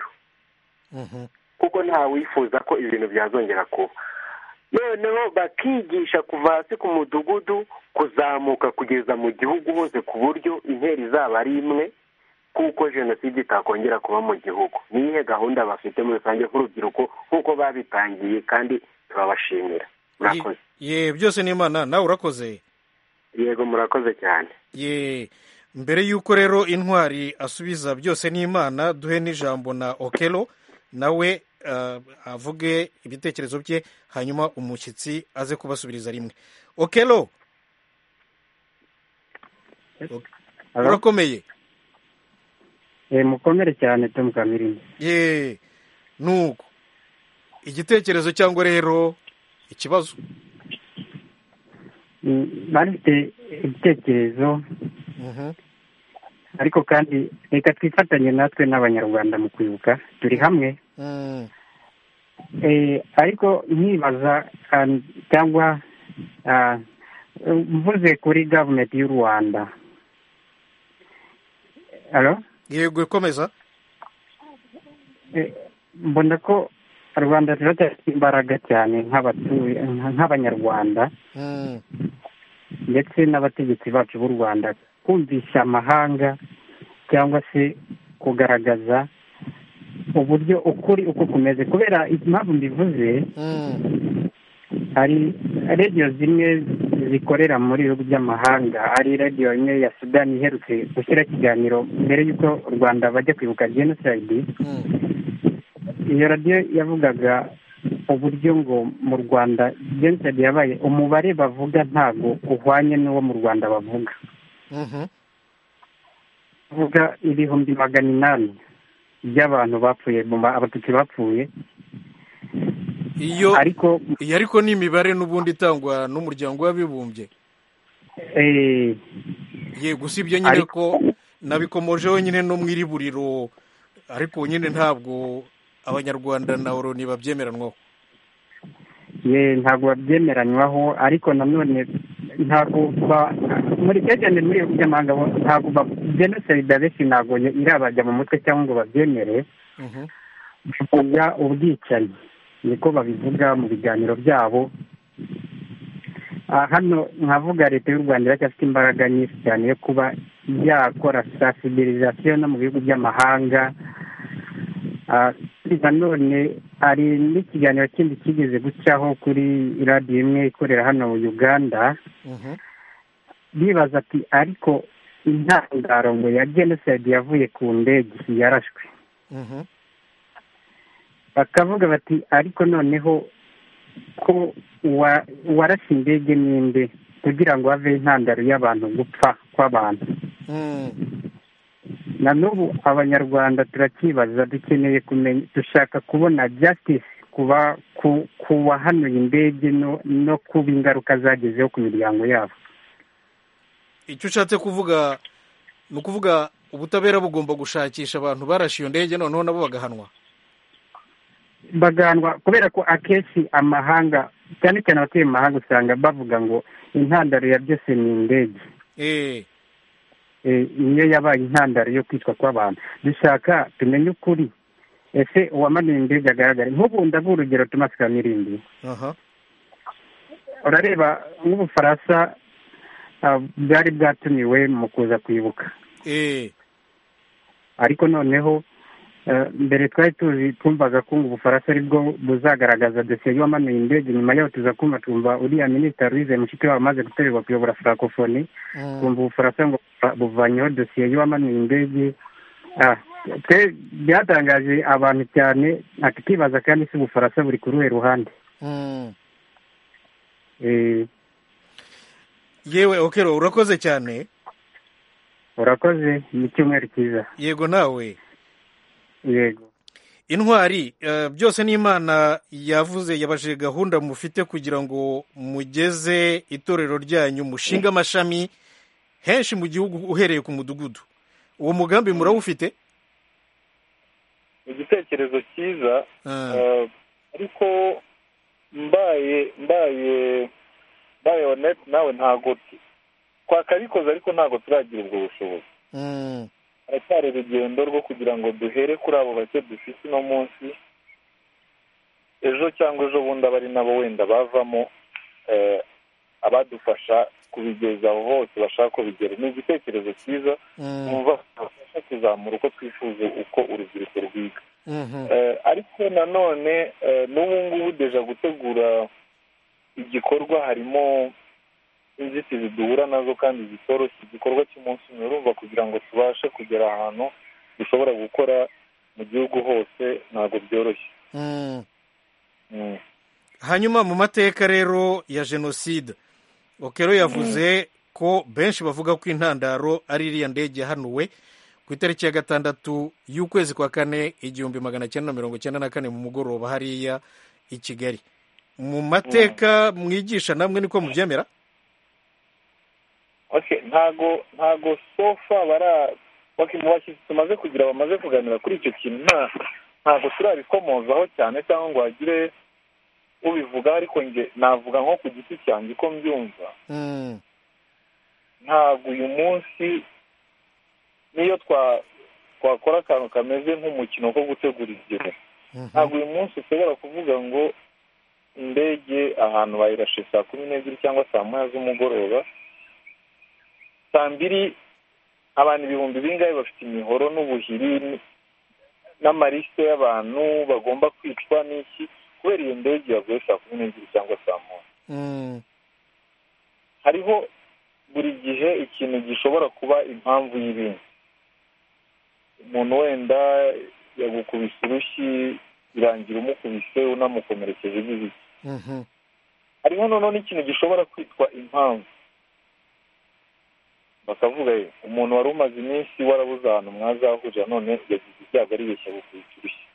kuko nta wifuza ko ibintu byazongera kuba. noneho bakigisha kuva hasi ku mudugudu kuzamuka kugeza mu gihugu hose, ku buryo intera izaba ari imwe, kuko jenoside itakongera kuba mu gihugu. ni iyihe gahunda bafite muri rusange nk'urubyiruko nk'uko babitangiye, kandi turabashimira. murakoze. Ye Byose n'Imana, nawe urakoze. Yego murakoze cyane. Ye mbere y'uko rero intwari asubiza byose n'imana duhe n'ijambo na okelo nawe avuge ibitekerezo bye hanyuma umushyitsi aze kubasubiriza rimwe. okelo urakomeye? mukomere cyane Tom Kamirindi. ye nuko igitekerezo cyangwa rero ikibazo? bafite ibitekerezo ariko kandi reka twifatanye natwe n'abanyarwanda mu kwibuka turi hamwe. ariko nkibaza cyangwa mvuze kuri gavumenti y'u Rwanda. yego ikomeza. mbona ko u Rwanda ruracyafite imbaraga cyane nk'abatuye nk'abanyarwanda ndetse n'abategetsi bacu b'u Rwanda kumvisha amahanga cyangwa se kugaragaza uburyo ukuri uko kumeze, kubera impamvu mbivuze hari radiyo zimwe zikorera muri bihugu by'amahanga. hari radiyo imwe ya Sudani iherutse gushyira ikiganiro mbere y'uko u Rwanda bajya kwibuka jenoside. iyo radiyo yavugaga uburyo ngo mu Rwanda jenoside yabaye, umubare bavuga ntabwo uhwanye n'uwo mu Rwanda bavuga. bavuga ibihumbi magana inani by'abantu bapfuye, abatutsi bapfuye. iyo ariko iyo ariko ni imibare n'ubundi itangwa n'umuryango w'abibumbye. yego usibye nyine ko nabikomojeho nyine no mu iriburiro, ariko nyine ntabwo abanyarwanda na oroni babyemeranwaho. ye ntabwo babyemeranywaho, ariko nanone ntabwo muri cyane muri iyo by'amahanga ntabwo jenoside abenshi ntabwo irabajya mu mutwe cyangwa ngo babyemere. bavuga ubwicanyi, niko babivuga mu biganiro byabo. hano nkavuga leta y'u Rwanda iracyafite imbaraga nyinshi cyane yo kuba yakora sensibilisation no mu bihugu by'amahanga. nanone hari n'ikiganiro kindi kigeze gucaho kuri radiyo imwe ikorera hano mu Uganda. bibaza ati ariko intandaro ngo ya jenoside yavuye ku ndege yarashwe. bakavuga bati ariko noneho ko warashe indege n'inde kugira ngo have intandaro y'abantu gupfa kw'abantu. na n'ubu abanyarwanda turakibaza, dukeneye kumenya, dushaka kubona justice kuba ku wahanuye indege no kuba ingaruka zagezeho ku miryango yabo. icyo ushatse kuvuga ni ukuvuga ubutabera bugomba gushakisha abantu barashe iyo ndege noneho nabo bagahanwa. bagahanwa kubera ko akenshi amahanga, cyane cyane abatuye mu mahanga, usanga bavuga ngo intandaro ya byose ni indege. niyo yabaye intandaro yo kwicwa kw'abantu. dushaka tumenye ukuri. ese uwamanuye indege agaragara nk'ubu ndavuga urugero Thomas Kamirindi. urareba nk'Ubufaransa bwari bwatumiwe mu kuza kwibuka. ariko noneho mbere twari tuzi twumvaga ko Ubufaransa aribwo buzagaragaza dosiye y'uwamanuye indege. nyuma yaho tuza kumva twumva uriya minisitiri Louise Mushikiwabo amaze gutorerwa kuyobora francophonie, twumva Ubufaransa ngo buvanyeho dosiye y'uwamanuye indege. byatangaje abantu cyane, akibaza kandi si Ubufaransa buri ku ruhe ruhande. yewe okero urakoze cyane. urakoze, ni icyumweru cyiza. yego nawe. yego. intwari byose n'imana yavuze, yabajije gahunda mufite kugira ngo mugeze itorero ryanyu mushinga amashami henshi mu gihugu uhereye ku mudugudu. uwo mugambi murawufite? igitekerezo cyiza, ariko mbaye mbaye mbaye honete nawe ntabwo twakabikoze, ariko ntabwo turagira ubwo bushobozi. haracyari urugendo rwo kugira ngo duhere kuri abo bake dufite uno munsi. ejo cyangwa ejo bundi abari nabo wenda bavamo abadufasha kubigeza aho hose bashaka ko bigera. ni igitekerezo cyiza, numva twafasha kuzamura uko twifuza uko urubyiruko rwiga. ariko nanone n'ubu ngubu deja gutegura igikorwa harimo inzitizi duhura nazo kandi zitoroshye igikorwa cy'umunsi umwe urumva kugira ngo tubashe kugera ahantu dushobora gukora mu gihugu hose ntabwo byoroshye. hanyuma mu mateka rero ya jenoside okero yavuze ko benshi bavuga ko intandaro ari iriya ndege yahanuwe ku itariki ya gatandatu y'ukwezi kwa kane igihumbi magana cyenda na mirongo cyenda na kane mu mugoroba hariya i Kigali. Mu mateka mwigisha namwe niko mubyemera? ntago ntago sofa bara mu bashyitsi tumaze kugira bamaze kuganira kuri icyo kintu ntago turabikomozaho cyane cyangwa ngo hagire ubivuga, ariko nge navuga nko ku giti cyanjye ko mbyumva. Ntabwo uyu munsi niyo twakora akantu kameze nk'umukino ko gutegura igihe, ntabwo uyu munsi ushobora kuvuga ngo indege ahantu bayirashe saa kumi n'ebyiri cyangwa saa moya z'umugoroba, saa mbiri abantu ibihumbi bingahe bafite imihoro n'ubuhiri n'amarisite y'abantu bagomba kwicwa n'iki kubera iyo ndege yaguye saa kumi n'ebyiri cyangwa saa moya. Hariho buri gihe ikintu gishobora kuba impamvu y'ibindi. Umuntu wenda yagukubise urushyi birangira umukubise unamukomerekeje n'ibiki. Hariho noneho n'ikintu gishobora kwitwa impamvu, bakavuga ye umuntu wari umaze iminsi warabuze ahantu mwazahurira none yagize ibyago aribeshya gukubita urushyi,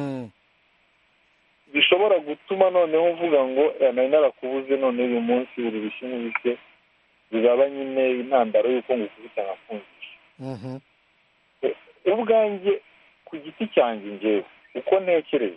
bishobora gutuma noneho uvuga ngo nari narakubuze none uyu munsi uri rushyi n'ubise bizaba nyine intandaro y'uko ngukubita nkafungisha. Ubwanjye ku giti cyanjye ngewe uko ntekereza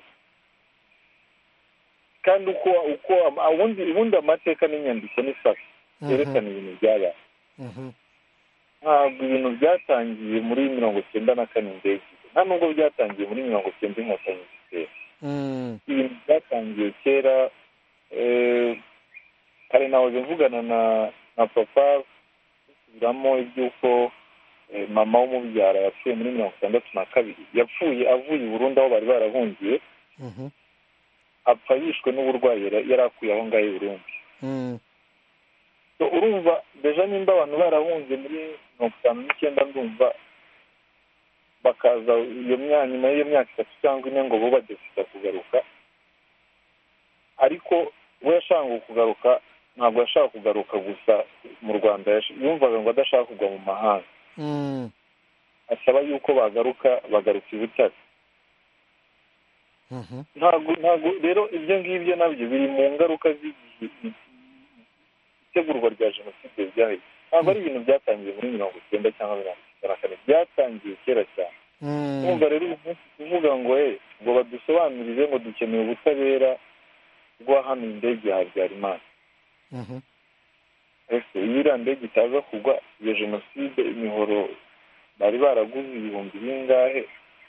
kandi uko uko ubundi amateka n'inyandiko n'isaka yerekana ibintu byabaye. Ntabwo ibintu byatangiye muri mirongo cyenda na kane indege, nta nubwo byatangiye muri mirongo cyenda inkotanyi zitera. Ibintu byatangiye kera. Kare nahoze mvugana na na papa bisubiramo iby'uko mama w'umubyara yapfuye muri mirongo itandatu na kabiri, yapfuye avuye i Burundi aho bari barahungiye, apfa yishwe n'uburwayi yari akuye aho ngaho i Burundi. Urumva deja nimba abantu barahunze muri mirongo itanu n'icyenda ndumva bakaza iyo myanya nyuma y'iyo myaka itatu cyangwa ine ngo bo badafite kugaruka, ariko we yashaka kugaruka ntabwo yashaka kugaruka gusa mu Rwanda, yumvaga ngo adashaka kugwa mu mahanga, asaba yuko bagaruka bagaruka i Butare. Ntabwo ntabwo rero ibyo ngibyo nabyo biri mu ngaruka z'igihe itegurwa rya jenoside ryabaye. Ntabwo ari ibintu byatangiye muri mirongo icyenda cyangwa mirongo icyenda na kane, byatangiye kera cyane. Urumva rero uyu munsi kuvuga ngo ngo badusobanurire ngo dukeneye ubutabera bw'ahanuye indege ya Habyarimana. Ese iyo iriya ndege itaza kugwa iyo jenoside imihoro bari baraguze ibihumbi bingahe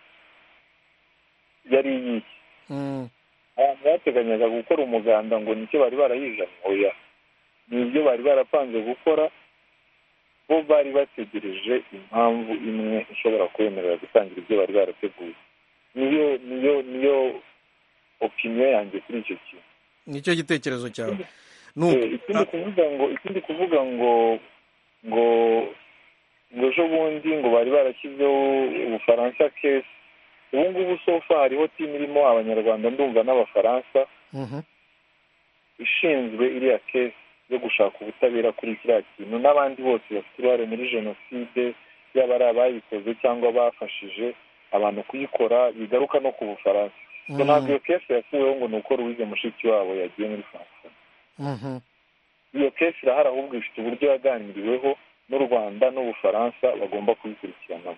yari iyiki? Abantu bateganyaga gukora umuganda ngo nicyo bari barayizanye? Oya, ni ibyo bari barapanze gukora, bo bari bategereje impamvu imwe ishobora kwemerera gutangira ibyo bari barateguye. Niyo niyo niyo opinion yanjye kuri icyo kintu. Nicyo gitekerezo cyawe. Ikindi kuvuga ngo ikindi kuvuga ngo ngo ngo ejo bundi ngo bari barashyizeho Ubufaransa kesi. Ubu ngubu sofa hariho timu irimo Abanyarwanda ndumva n'Abafaransa ishinzwe iriya kesi yo gushaka ubutabera kuri kiriya kintu, n'abandi bose bafite uruhare muri jenoside, yaba ari abayikoze cyangwa bafashije abantu kuyikora, bigaruka no ku Bufaransa. Ntabwo iyo kesi yasuweho ngo ni uko Louise Mushikiwabo yagiye muri Faransa. Iyo kesi irahari, ahubwo ifite uburyo yaganiriweho n'u Rwanda n'Ubufaransa bagomba kubikurikiranamo.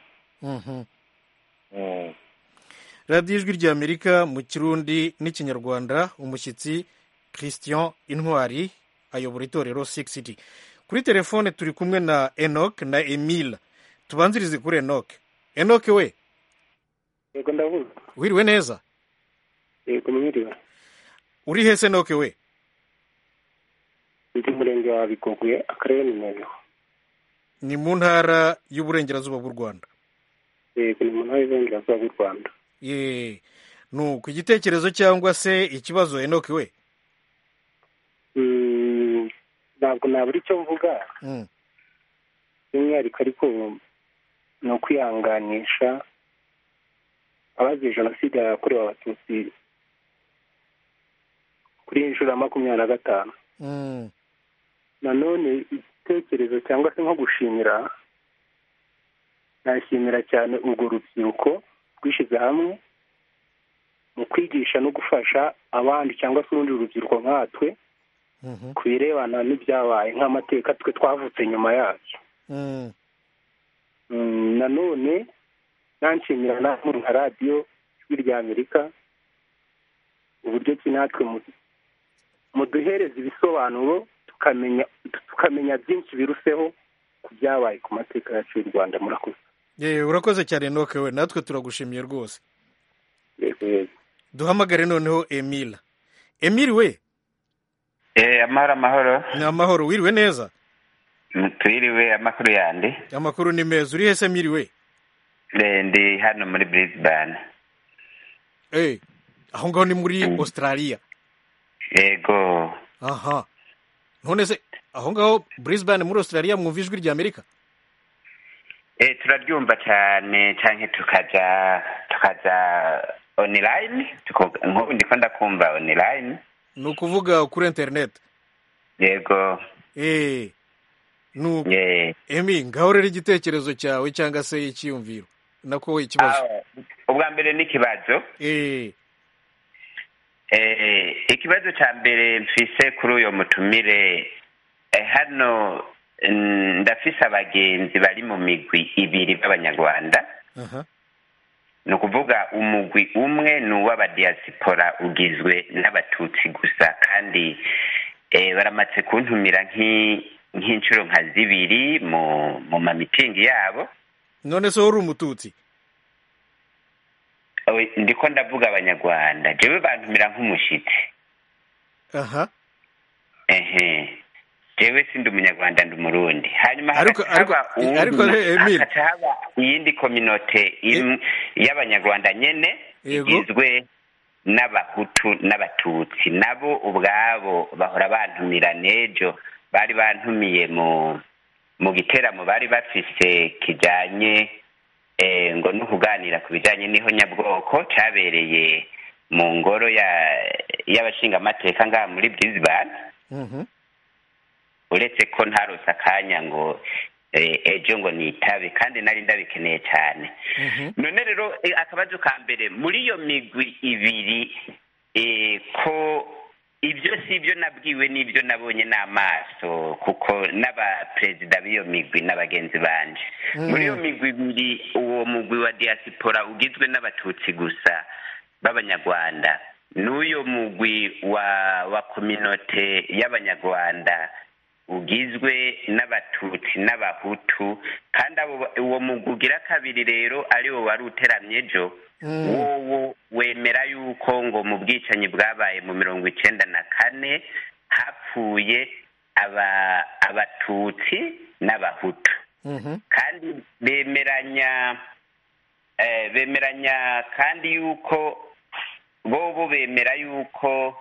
radiyo ijwi ry'Amerika mu Kirundi n'Ikinyarwanda, umushyitsi Christian Intwari ayobora itorero Six City. Kuri telefone turi kumwe na Enoch na Emile. Tubanzirize kuri Enoch. Enoch we? Yego ndavuga. Wiriwe neza? Yego mwiriwe. Uri hese Enoch we? Ndi murenge wa Bigogwe, akarere ni Nyabihu. Ni mu ntara y'uburengerazuba bw'u Rwanda. Yego ni mu ntara y'uburengerazuba bw'u Rwanda. Ye. Nuko igitekerezo cyangwa se ikibazo Enoch we? Mm, ntabwo nabura icyo mvuga by'umwihariko ariko ni ukwihanganisha abazize jenoside yakorewe abatutsi kuri inshuro ya makumyabiri na gatanu. nanone igitekerezo cyangwa se nko gushimira, nashimira cyane urwo rubyiruko rwishyize hamwe mu kwigisha no gufasha abandi cyangwa se urundi rubyiruko nkatwe ku birebana n'ibyabaye nk'amateka twe twavutse nyuma yacyo. nanone nanshimira namwe nka radiyo ijwi rya Amerika uburyo ki natwe muduhereza ibisobanuro tukamenya tukamenya byinshi biruseho ku byabaye ku mateka yacu y'u Rwanda. murakoze. yewe urakoze cyane Enoke, we natwe turagushimiye rwose. yego yego. duhamagare noneho Emile. Emile we. Eh, amahoro amahoro. Ni amahoro, wiriwe neza? Twiriwe, amakuru yandi. Amakuru ni meza. Uri hese Emile we? Eh, ndi hano muri Brisbane. Eh, aho ngaho ni muri Australia. Yego. Aha. None se aho ngaho Brisbane muri Australia mwumva ijwi rya Amerika? Eh, turaryumva cyane cyane tukaja tukaja online, nk'ubu ndiko ndakumva online. Ni ukuvuga kuri internet? Yego. Eh. Nu yeah. Emi, ngaho rero igitekerezo cyawe cyangwa se icyiyumviro nako ikibazo? Ubwa mbere ni kibazo. Eh. Eh, ikibazo cya mbere mfise kuri uyo mutumire, eh, hano ndafise abagenzi bari mu migwi ibiri b'abanyarwanda. Aha. ni ukuvuga umugwi umwe ni uw'abadiaspora ugizwe n'abatutsi gusa, kandi eh, baramaze kuntumira nk'inshuro nka zibiri mu mu mamitingi yabo. None so uri umututsi? Ndiko ndavuga abanyarwanda, jewe bantumira nk'umushitsi. Aha. Ehe. Jewe sindi umunyarwanda ndi umurundi. Hanyuma ariko ariko ariko Emile haba iyindi community y'abanyarwanda nyene igizwe n'abahutu n'abatutsi, nabo ubwabo bahora bantumira. Nejo bari bantumiye mu mu giteramo bari bafise kijanye eh ngo no kuganira ku bijanye niho nyabwoko cabereye mu ngoro ya y'abashinga amateka ngaha muri Brisbane. Mhm. Uretse ko ntarose akanya ngo ejo ngo nitabe, kandi nari ndabikeneye cyane. None rero akabazo ka mbere muri iyo migwi ibiri, ko ibyo si ibyo nabwiwe n'ibyo nabonye n'amaso, kuko n'abaperezida b'iyo migwi n'abagenzi banje. Muri iyo migwi ibiri, uwo mugwi wa diaspora ugizwe n'abatutsi gusa b'abanyarwanda, n'uyo mugwi wa wa community y'abanyarwanda ugizwe n'abatutsi n'abahutu, kandi uwo mugwi ugira kabiri rero ari wo wari uteramye ejo, wowo wemera yuko ngo mu bwicanyi bwabaye mu mirongo icyenda na kane hapfuye aba abatutsi n'abahutu. Kandi bemeranya eh, bemeranya kandi yuko bobo bemera yuko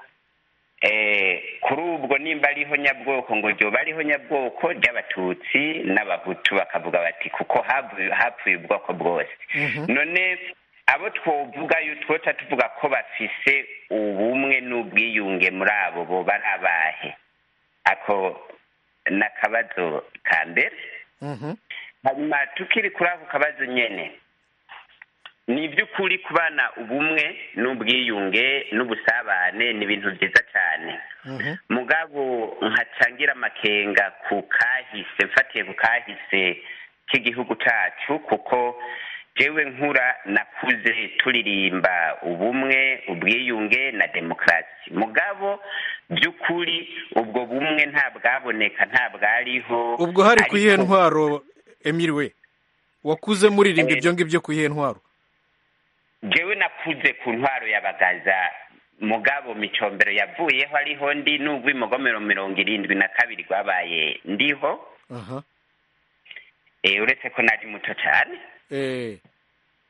Eh, kuri ubwo nimba ariho nyabwoko ngo ryo bariho nyabwoko ry'abatutsi n'abahutu, bakavuga bati kuko hapfuye ubwoko bwose. None abo twovuga yutwoca tuvuga ko bafise ubumwe n'ubwiyunge muri abo bo barabahe. Ako nakabazo ka mbere. Hanyuma tukiri kuri ako kabazo nyene, ni iby'ukuri kubana ubumwe n'ubwiyunge n'ubusabane ni ibintu byiza cyane. Mugabo nkacangira amakenga ku kahise, mfatiye ku kahise k'igihugu cyacu, kuko jewe nkura nakuze turirimba ubumwe, ubwiyunge na demokarasi. Mugabo by'ukuri ubwo bumwe nta bwaboneka, nta bwariho. Ubwo hari kuyihe ntwaro Emile we? Wakuze muririmba ibyo ngibyo kuyihe ntwaro? Jewe nakuze ku ntwaro y'abagaza, mugabo micombero yavuyeho ariho ndi, n'ubwo imogomero mirongo irindwi na kabiri rwabaye ndiho. Aha. Eh, uretse ko nari muto cyane. Eh.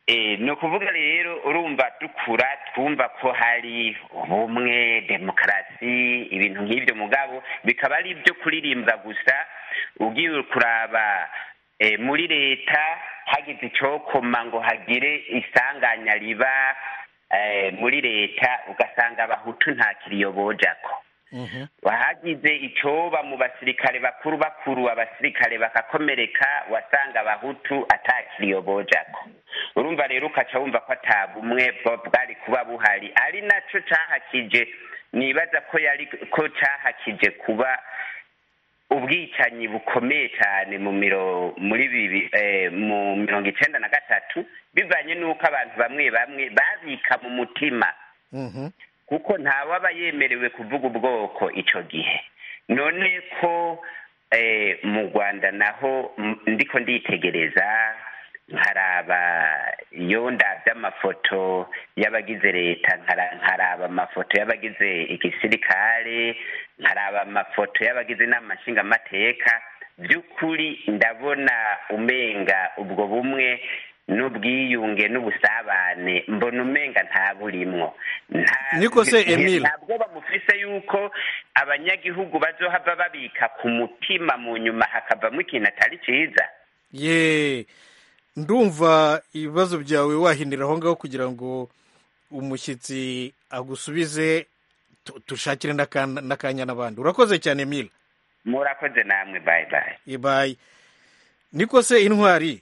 ni ukuvuga rero urumva dukura twumva ko hari ubumwe demokarasi ibintu nk'ibyo mugabo bikaba ari ibyo kuririmba gusa ugiye kuraba muri leta hagize icyokoma ngo hagire isanganya riba muri leta ugasanga abahutu nta kiriyobojako wahagize icyoba mu basirikare bakuru bakuru abasirikare bakakomereka wasanga abahutu atakiriyobojako urumva rero ukaca wumva ko atabumwe bwari kuba buhari ari nacyo cyahakije nibaza ko yari ko cyahakije kuba ubwicanyi bukomeye cyane mu miro muri bibi mu mirongo icyenda na gatatu bivanye n'uko abantu bamwe bamwe babika mu mutima kuko ntawaba yemerewe kuvuga ubwoko icyo gihe none ko mu rwanda naho ndiko nditegereza nkaraba iyo ndabye amafoto y'abagize leta nkaraba amafoto y'abagize igisirikare nkaraba amafoto y'abagize inama nshingamateka by'ukuri ndabona umenga ubwo bumwe n'ubwiyunge n'ubusabane mbona umenga nta burimwo niko se Emile ntabwo bamufise yuko abanyagihugu bazohava babika ku mutima mu nyuma hakavamo ikintu atari cyiza ye ndumva ibibazo byawe wahinira aho ngaho kugira ngo umushyitsi agusubize tushakire n'akanya n'abandi urakoze cyane Emile murakoze namwe bayi bayi bayi niko se intwari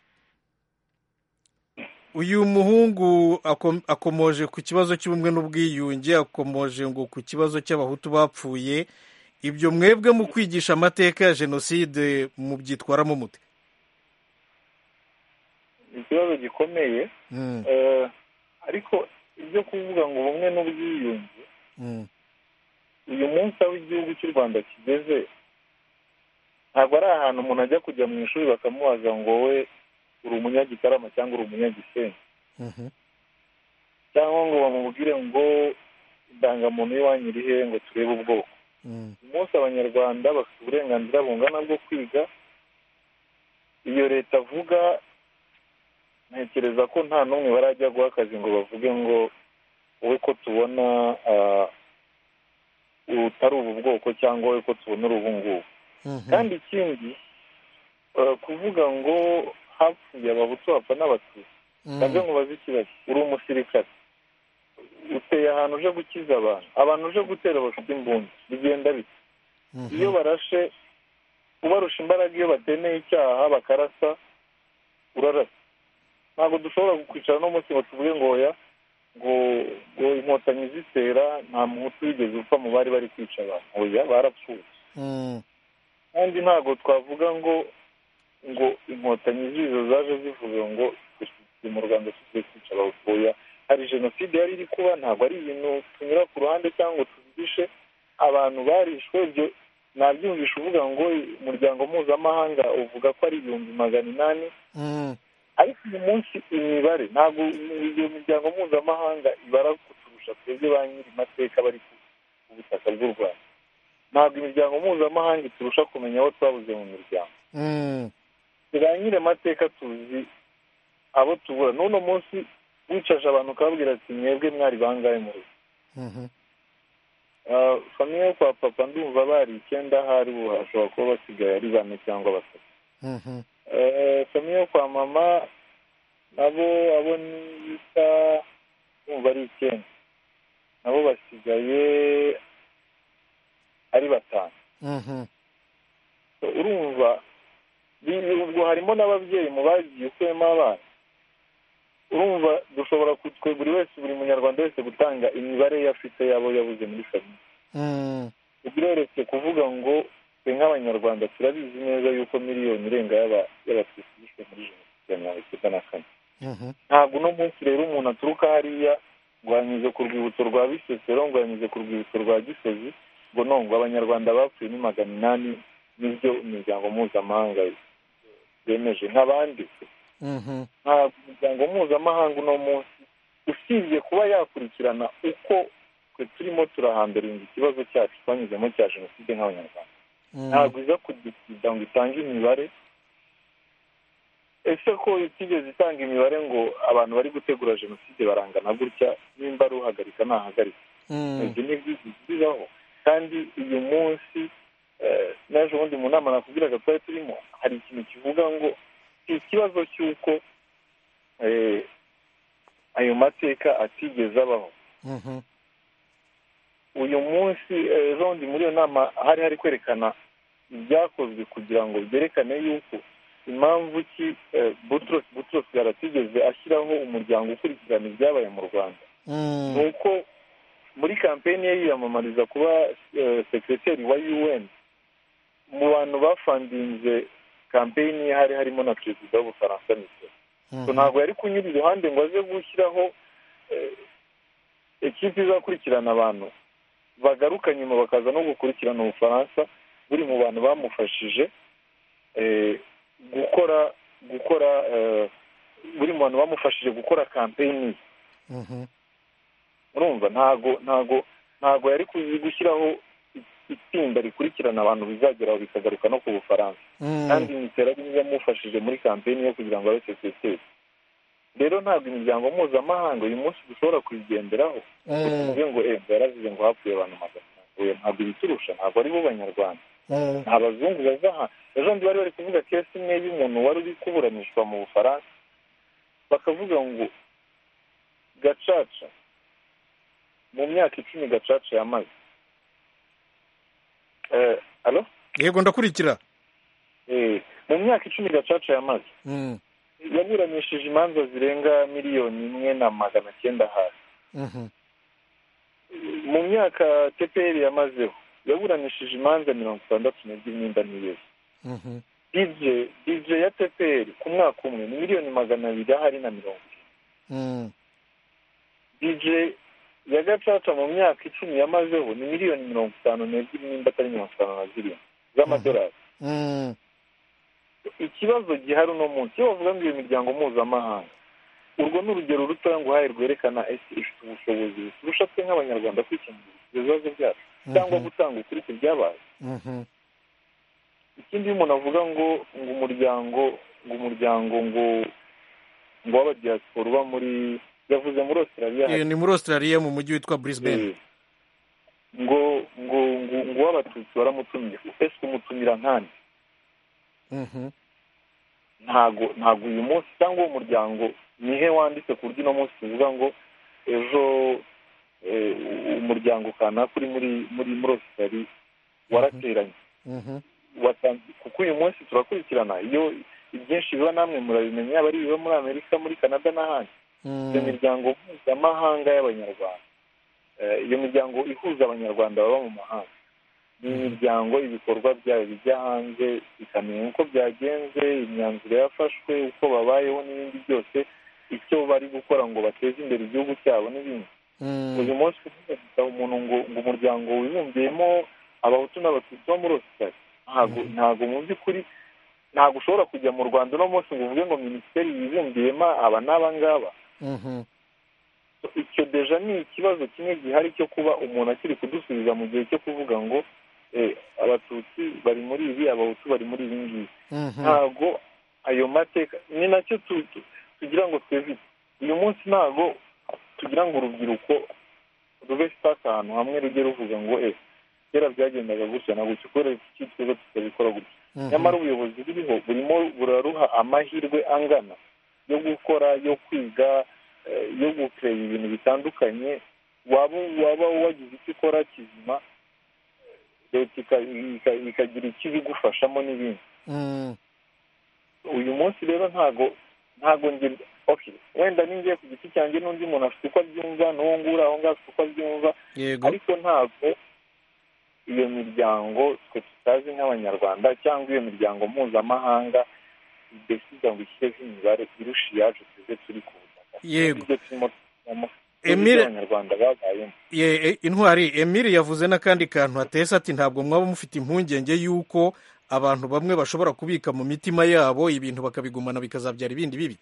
uyu muhungu akomoje ku kibazo cy'ubumwe n'ubwiyunge akomoje ngo ku kibazo cy'abahutu bapfuye ibyo mwebwe mu kwigisha amateka ya jenoside mubyitwaramo mute ikibazo gikomeye ariko ibyo kuvuga ngo ubumwe n'ubwiyunge uyu munsi aho igihugu cy'u rwanda kigeze ntabwo ari ahantu umuntu ajya kujya mu ishuri bakamubaza ngo wowe uri umunyagitarama cyangwa uri umunyagisenyi cyangwa ngo bamubwire ngo indangamuntu y'iwanyu iri hehe ngo turebe ubwoko uyu munsi abanyarwanda bafite uburenganzira bungana bwo kwiga iyo leta avuga ntekereza ko nta n'umwe barajya guha akazi ngo bavuge ngo wowe ko tubona utari ubu bwoko cyangwa wowe ko tubona uri ubu ngubu kandi ikindi kuvuga ngo hapfuye abahutu hapfa n'abatutsi nabyo nkubaze ikibazo uri umusirikare uteye ahantu uje gukiza abantu abantu uje gutera bafite imbunda bigenda bite iyo barashe ubarusha imbaraga iyo batemeye icyaha bakarasa urarasa ntabwo dushobora kwicara no munsi ngo tuvuge ngo oya ngo ngo inkotanyi zitera nta muhutu wigeze upfa mu bari bari kwica abantu oya barapfuye kandi ntabwo twavuga ngo ngo inkotanyi zizo zaje zivuga ngo mu rwanda tugiye kwica abahutu oya hari jenoside yari iri kuba ntabwo ari ibintu tunyura ku ruhande cyangwa tubigishe abantu barishwe ibyo nabyumvisha uvuga ngo umuryango mpuzamahanga uvuga ko ari ibihumbi magana inani ariko uyu munsi imibare ntabwo iyo miryango mpuzamahanga ibara kuturusha twebwe ba nyiri mateka bari ku butaka bw'u rwanda ntabwo imiryango mpuzamahanga iturusha kumenya abo twabuze mu miryango ba nyiri amateka tuzi abo tubura n'uno munsi wicaje abantu ukababwira ati mwebwe mwari bangahe mu rugo famiye yo kwa papa ndumva bari icyenda hari ubu hashobora kuba basigaye ari bane cyangwa batatu famiye yo kwa mama nabo abo nita bumva ari icyenda nabo basigaye ari batanu urumva ubwo harimo n'ababyeyi mu bagiye ukuyemo abana urumva dushobora twe buri wese buri munyarwanda wese gutanga imibare ye afite yabo yabuze muri famiye ubwireretse kuvuga ngo twe nk'abanyarwanda turabizi neza yuko miliyoni irenga y'abatutsi bishwe muri jenoside ya mirongo icyenda na kane ntabwo uno munsi rero umuntu aturuka hariya ngo yanyuze ku rwibutso rwa bisesero ngo yanyuze ku rwibutso rwa gisozi ngo no ngo abanyarwanda bapfuye ni magana inani n'ibyo imiryango mpuzamahanga yemeje nk'abandi ntabwo umuryango mpuzamahanga uno munsi usibye kuba yakurikirana uko twe turimo turahambiringa ikibazo cyacu twanyuzemo cya jenoside nk'abanyarwanda ntabwo iza kudusida ngo itange imibare ese ko itigeze itanga imibare ngo abantu bari gutegura jenoside barangana gutya, nimba ari uhagarika ntahagarika. ibyo ni bibaho. kandi uyu munsi naje ubundi mu nama nakubwiraga twari turimo, hari ikintu kivuga ngo ikibazo cy'uko ayo mateka atigeze abaho. uyu munsi ejobundi muri iyo nama hari hari kwerekana ibyakozwe kugira ngo byerekane yuko impamvu ki Boutros Boutros yaratigeze ashyiraho umuryango ukurikirana ibyabaye mu Rwanda. ni uko muri kampeni ye yiyamamariza kuba sekreteri wa U N, mu bantu bafandinze kampeni ye hari harimo na perezida w'Ubufaransa Mitterrand. ntabwo yari kunyura iruhande ngo aze gushyiraho ekipi izakurikirana abantu bagaruka nyuma bakaza no gukurikirana Ubufaransa buri mu bantu bamufashije gukora gukora buri mu bantu bamufashije gukora kampeni. urumva ntago ntago ntago yari gushyiraho itsinda rikurikirana abantu bizageraho bikagaruka no ku Bufaransa. kandi Mitterrand niwe yamufashije muri kampeni yo kugira ngo abe sekreteri. rero ntabwo imiryango mpuzamahanga uyu munsi dushobora kuyigenderaho tuvuge ngo ejo yaravuze ngo hapfuye abantu magana. ntabwo ibiturusha, ntabwo ari bo banyarwanda, nta bazungu baza aha. ejo ndi bari bari kuvuga kesi imwe y'umuntu wari uri kuburanishwa mu Bufaransa, bakavuga ngo Gacaca mu myaka icumi Gacaca yamaze. eh alo yego ndakurikira. eh mu myaka icumi Gacaca yamaze yaburanishije imanza zirenga miliyoni imwe na magana cyenda hasi. mu myaka T P R yamazeho yaburanishije imanza mirongo itandatu n'ebyiri n'inda n'iyezu. dj dj ya T P R ku mwaka umwe ni miliyoni magana abiri ahari na mirongo irindwi. dj ya Gacaca mu myaka icumi yamazeho ni miliyoni mirongo itanu n'ebyiri n'inda atari mirongo itanu na zirindwi z'amadolari. ikibazo gihari uno munsi iyo bavuga ngo iyo miryango mpuzamahanga, urwo ni urugero rutoya ngo uhaye rwerekana ese ifite ubushobozi turusha twe nk'abanyarwanda kwikemura ibibazo byacu cyangwa gutanga ukuri ku byabaye. ikindi iyo umuntu avuga ngo ngo umuryango ngo umuryango ngo ngo w'abadiaspora uba muri, yavuze muri Australia. ni muri Australia mu mujyi witwa Brisbane. ngo ngo ngo w'abatutsi baramutumye, ese umutumira nkande? ntago ntago uyu munsi cyangwa uwo muryango nihe wanditse ku buryo uno munsi tuvuga ngo ejo umuryango kanaka uri muri muri muri Australia warateranye. kuko uyu munsi turakurikirana iyo ibyinshi biba namwe murabimenya, bari biba muri Amerika, muri Canada n'ahandi. iyo miryango mpuzamahanga y'abanyarwanda, iyo miryango ihuza abanyarwanda baba mu mahanga, ni imiryango ibikorwa byayo bijya hanze bikamenya uko byagenze, imyanzuro yafashwe, uko babayeho n'ibindi byose, icyo bari gukora ngo bateze imbere igihugu cyabo n'ibindi. uyu munsi kuvuga umuntu ngo ngo umuryango wibumbiyemo abahutu n'abatutsi bo muri Australia, ntabwo ntabwo mu by'ukuri ntabwo ushobora kujya mu Rwanda uno munsi ngo uvuge ngo minisiteri yibumbiyemo aba n'aba ngaba. icyo deja ni ikibazo kimwe gihari cyo kuba umuntu akiri kudusubiza mu gihe cyo kuvuga ngo abatutsi bari muri ibi, abahutu bari muri ibi ngibi. ntabwo ayo mateka ni nacyo tugira ngo twevite uyu munsi. ntabwo tugira ngo urubyiruko rube sitaka ahantu hamwe rujye ruvuga ngo eh kera byagendaga gutya na gutya, kubera iki twebwe tutabikora gutya. nyamara ubuyobozi buriho burimo buraruha amahirwe angana yo gukora, yo kwiga, yo gukureba ibintu bitandukanye. waba waba wagize icyo ukora kizima, leta ikagira icyo ibigufashamo n'ibindi. uyu munsi rero ntago ntago ngira okay, wenda ningiye ku giti cyanjye n'undi muntu afite uko abyumva, n'uwo ngura aho ngaho afite uko abyumva, ariko ntabwo iyo miryango twe tutazi nk'abanyarwanda cyangwa iyo miryango mpuzamahanga idesiza ngo ishyireho imibare irusha iyacu twebwe turi ku butaka. yego Emile abanyarwanda babayemo. ye intwari Emile yavuze n'akandi kantu atese ati ntabwo mwaba mufite impungenge y'uko abantu bamwe bashobora kubika mu mitima yabo ibintu bakabigumana bikazabyara ibindi bibi.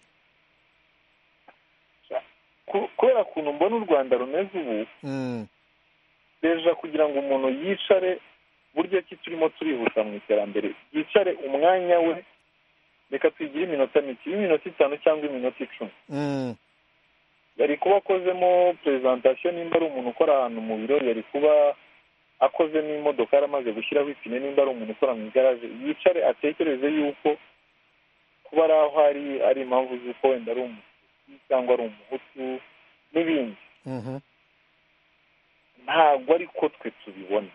kubera ukuntu mbona u Rwanda rumeze ubu, deja kugira ngo umuntu yicare, burya ki turimo turihuta mu iterambere, yicare umwanya we reka twigire iminota mike iminota itanu cyangwa iminota icumi yari kuba akozemo perezantasiyo nimba ari umuntu ukora ahantu mu biro yari kuba akozemo imodoka yaramaze gushyiraho ipine nimba ari umuntu ukora mu igaraje yicare atekereze yuko kuba ari aho ari ari impamvu z'uko wenda ari umutusi cyangwa ari umuhutu n'ibindi ntabwo ariko twe tubibona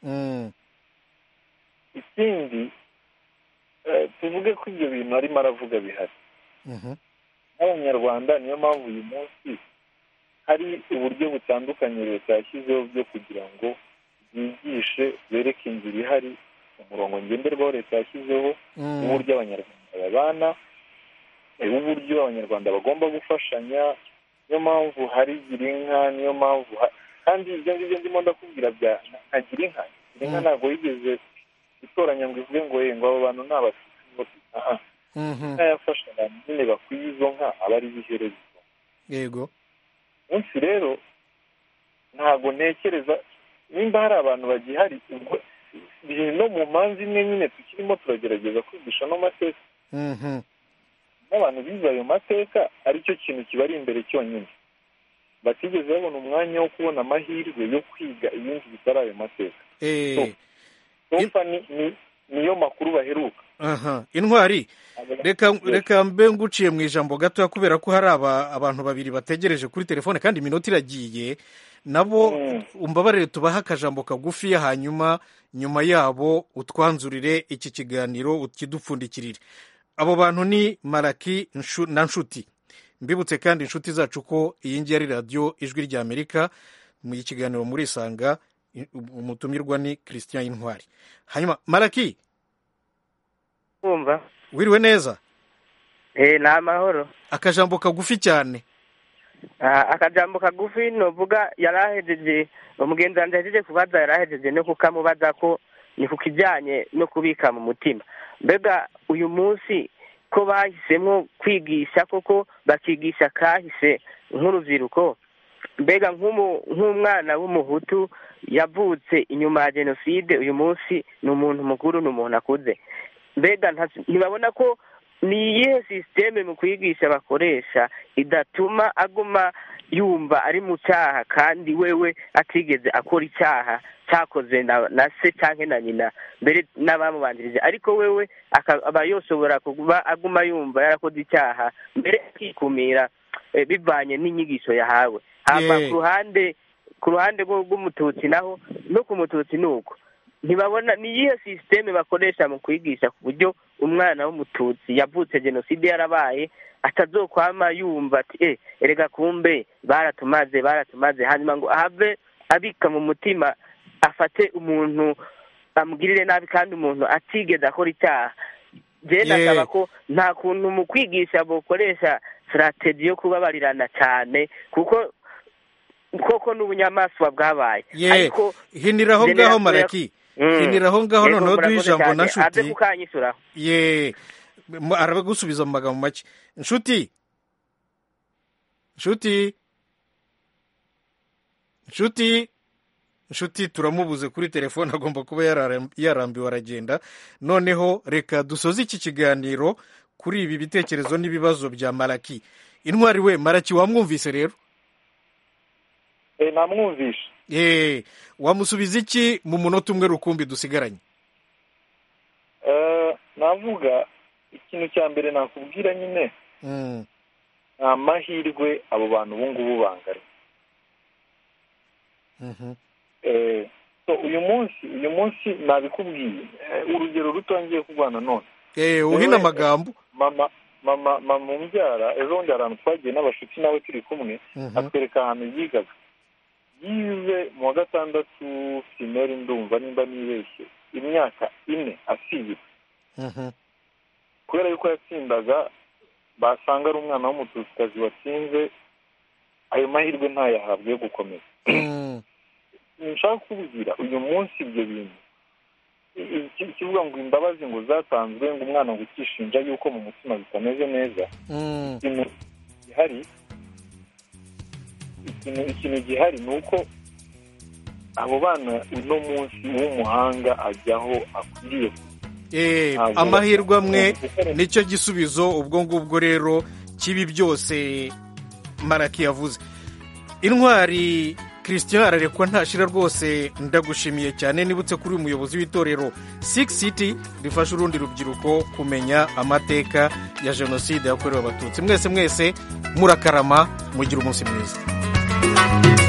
ikindi tuvuge ko ibyo bintu arimo aravuga bihari n'abanyarwanda niyo mpamvu uyu munsi hari uburyo butandukanye leta yashyizeho byo kugira ngo bigishe bereke inzira ihari umurongo ngenderwaho leta yashyizeho n'uburyo abanyarwanda babana uburyo abanyarwanda bagomba gufashanya niyo mpamvu hari gira inka niyo mpamvu kandi ibyo ngibyo ndimo ndakubwira bya nka gira inka gira inka ntabwo yigeze itoranya ngo ivuge ngo ngo abo bantu ni abasitsi aha inka yafasha abantu nyine bakwiye izo nka aba ari ibiherezo yego munsi rero ntabwo ntekereza nimba hari abantu bagihari biri no mu manza imwe nyine tukirimo turagerageza kwigisha no mateka n'abantu bize ayo mateka aricyo kintu kibari imbere cyonyine batigeze babona umwanya wo kubona amahirwe yo kwiga ibindi bitari ayo mateka niyo makuru baheruka intwari reka mbe nguciye mu ijambo gatoya kubera ko hari abantu babiri bategereje kuri telefone kandi iminota iragiye nabo umbabarire tubahe akajambo kagufi hanyuma nyuma yabo utwanzurire iki kiganiro ukidupfundikirire abo bantu ni Malaki na Nshuti mbibutse kandi inshuti zacu ko iyi ngiyi ari radiyo ijwi rya Amerika mu kiganiro muri Isanga umutumirwa ni Christian Intwari hanyuma Malaki kumva wiriwe neza eh na amahoro akajambo kagufi cyane akajambo kagufi novuga yarahejeje umugenzi wanje yahejeje kubaza yarahejeje no kukamubaza ko ni kukijyanye no kubika mu mutima mbega uyu munsi ko bahisemo kwigisha koko bakigisha kahise nk'urubyiruko mbega nk'umwana w'umuhutu yavutse inyuma ya jenoside uyu munsi ni umuntu mukuru ni umuntu akuze mbega ntibabona ko ni iyihe sisiteme mu kwigisha bakoresha idatuma aguma yumva ari mu cyaha kandi wewe atigeze akora icyaha cyakoze na se cyangwa na nyina mbere n'abamubanjirije ariko wewe akaba yoshobora kuba aguma yumva yarakoze icyaha mbere akikumira bivanye n'inyigisho yahawe hama ku ruhande ku ruhande rw'umututsi naho no ku mututsi nuko ntibabona ni iyihe sisiteme bakoresha mu kwigisha ku buryo umwana w'umututsi yavutse jenoside yarabaye atazokwama yumva ati eh erega kumbe baratumaze baratumaze hanyuma ngo ahave abika mu mutima afate umuntu amugirire nabi kandi umuntu atigeze akora icyaha je nasaba ko nta kuntu mu kwigisha bokoresha strategy yo kubabarirana cyane kuko koko n'ubunyamaswa bwabaye ariko hiniraho ngaho Malaki hiniraho ngaho noneho duhijambo na Nshuti ye arabagusubiza mu magambo make Nshuti Nshuti Nshuti Nshuti turamubuze kuri telefone agomba kuba yarambiwe aragenda noneho reka dusoze iki kiganiro kuri ibi bitekerezo n'ibibazo bya Malaki Intwari we Malaki wamwumvise rero eh namwumvishe eh wamusubiza iki mu munota umwe rukumbi dusigaranye eh navuga ikintu cya mbere nakubwira nyine mm amahirwe abo bantu bungubu bangara mhm eh so uyu munsi uyu munsi nabikubwiye urugero rutongiye kubana none eh uhina amagambo mama mama mama umbyara ejo ndi arantu twagiye n'abashuti nawe turi kumwe atwereka ahantu yigaga yize mu wa gatandatu fineri ndumva nimba nibeshye imyaka ine asize kubera yuko yatsindaga basanga ari umwana w'umututikazi watsinze ayo mahirwe ntayahabwe yo gukomeza nshaka kubwira uyu munsi ibyo bintu ikivuga ngo imbabazi ngo zatanzwe ngo umwana ngo ukishinja yuko mu mutima bitameze neza ikintu gihari ikintu gihari ni uko abo bana uno munsi w'umuhanga ajyaho akwiriye amahirwe amwe nicyo gisubizo ubwo ngubwo rero kibi byose Maraki yavuze. Intwari Christian ararekwa ntashira rwose, ndagushimiye cyane. Nibutse kuri uyu muyobozi w'itorero Six City rifasha urundi rubyiruko kumenya amateka ya jenoside yakorewe abatutsi. Mwese mwese murakarama, mugira umunsi mwiza.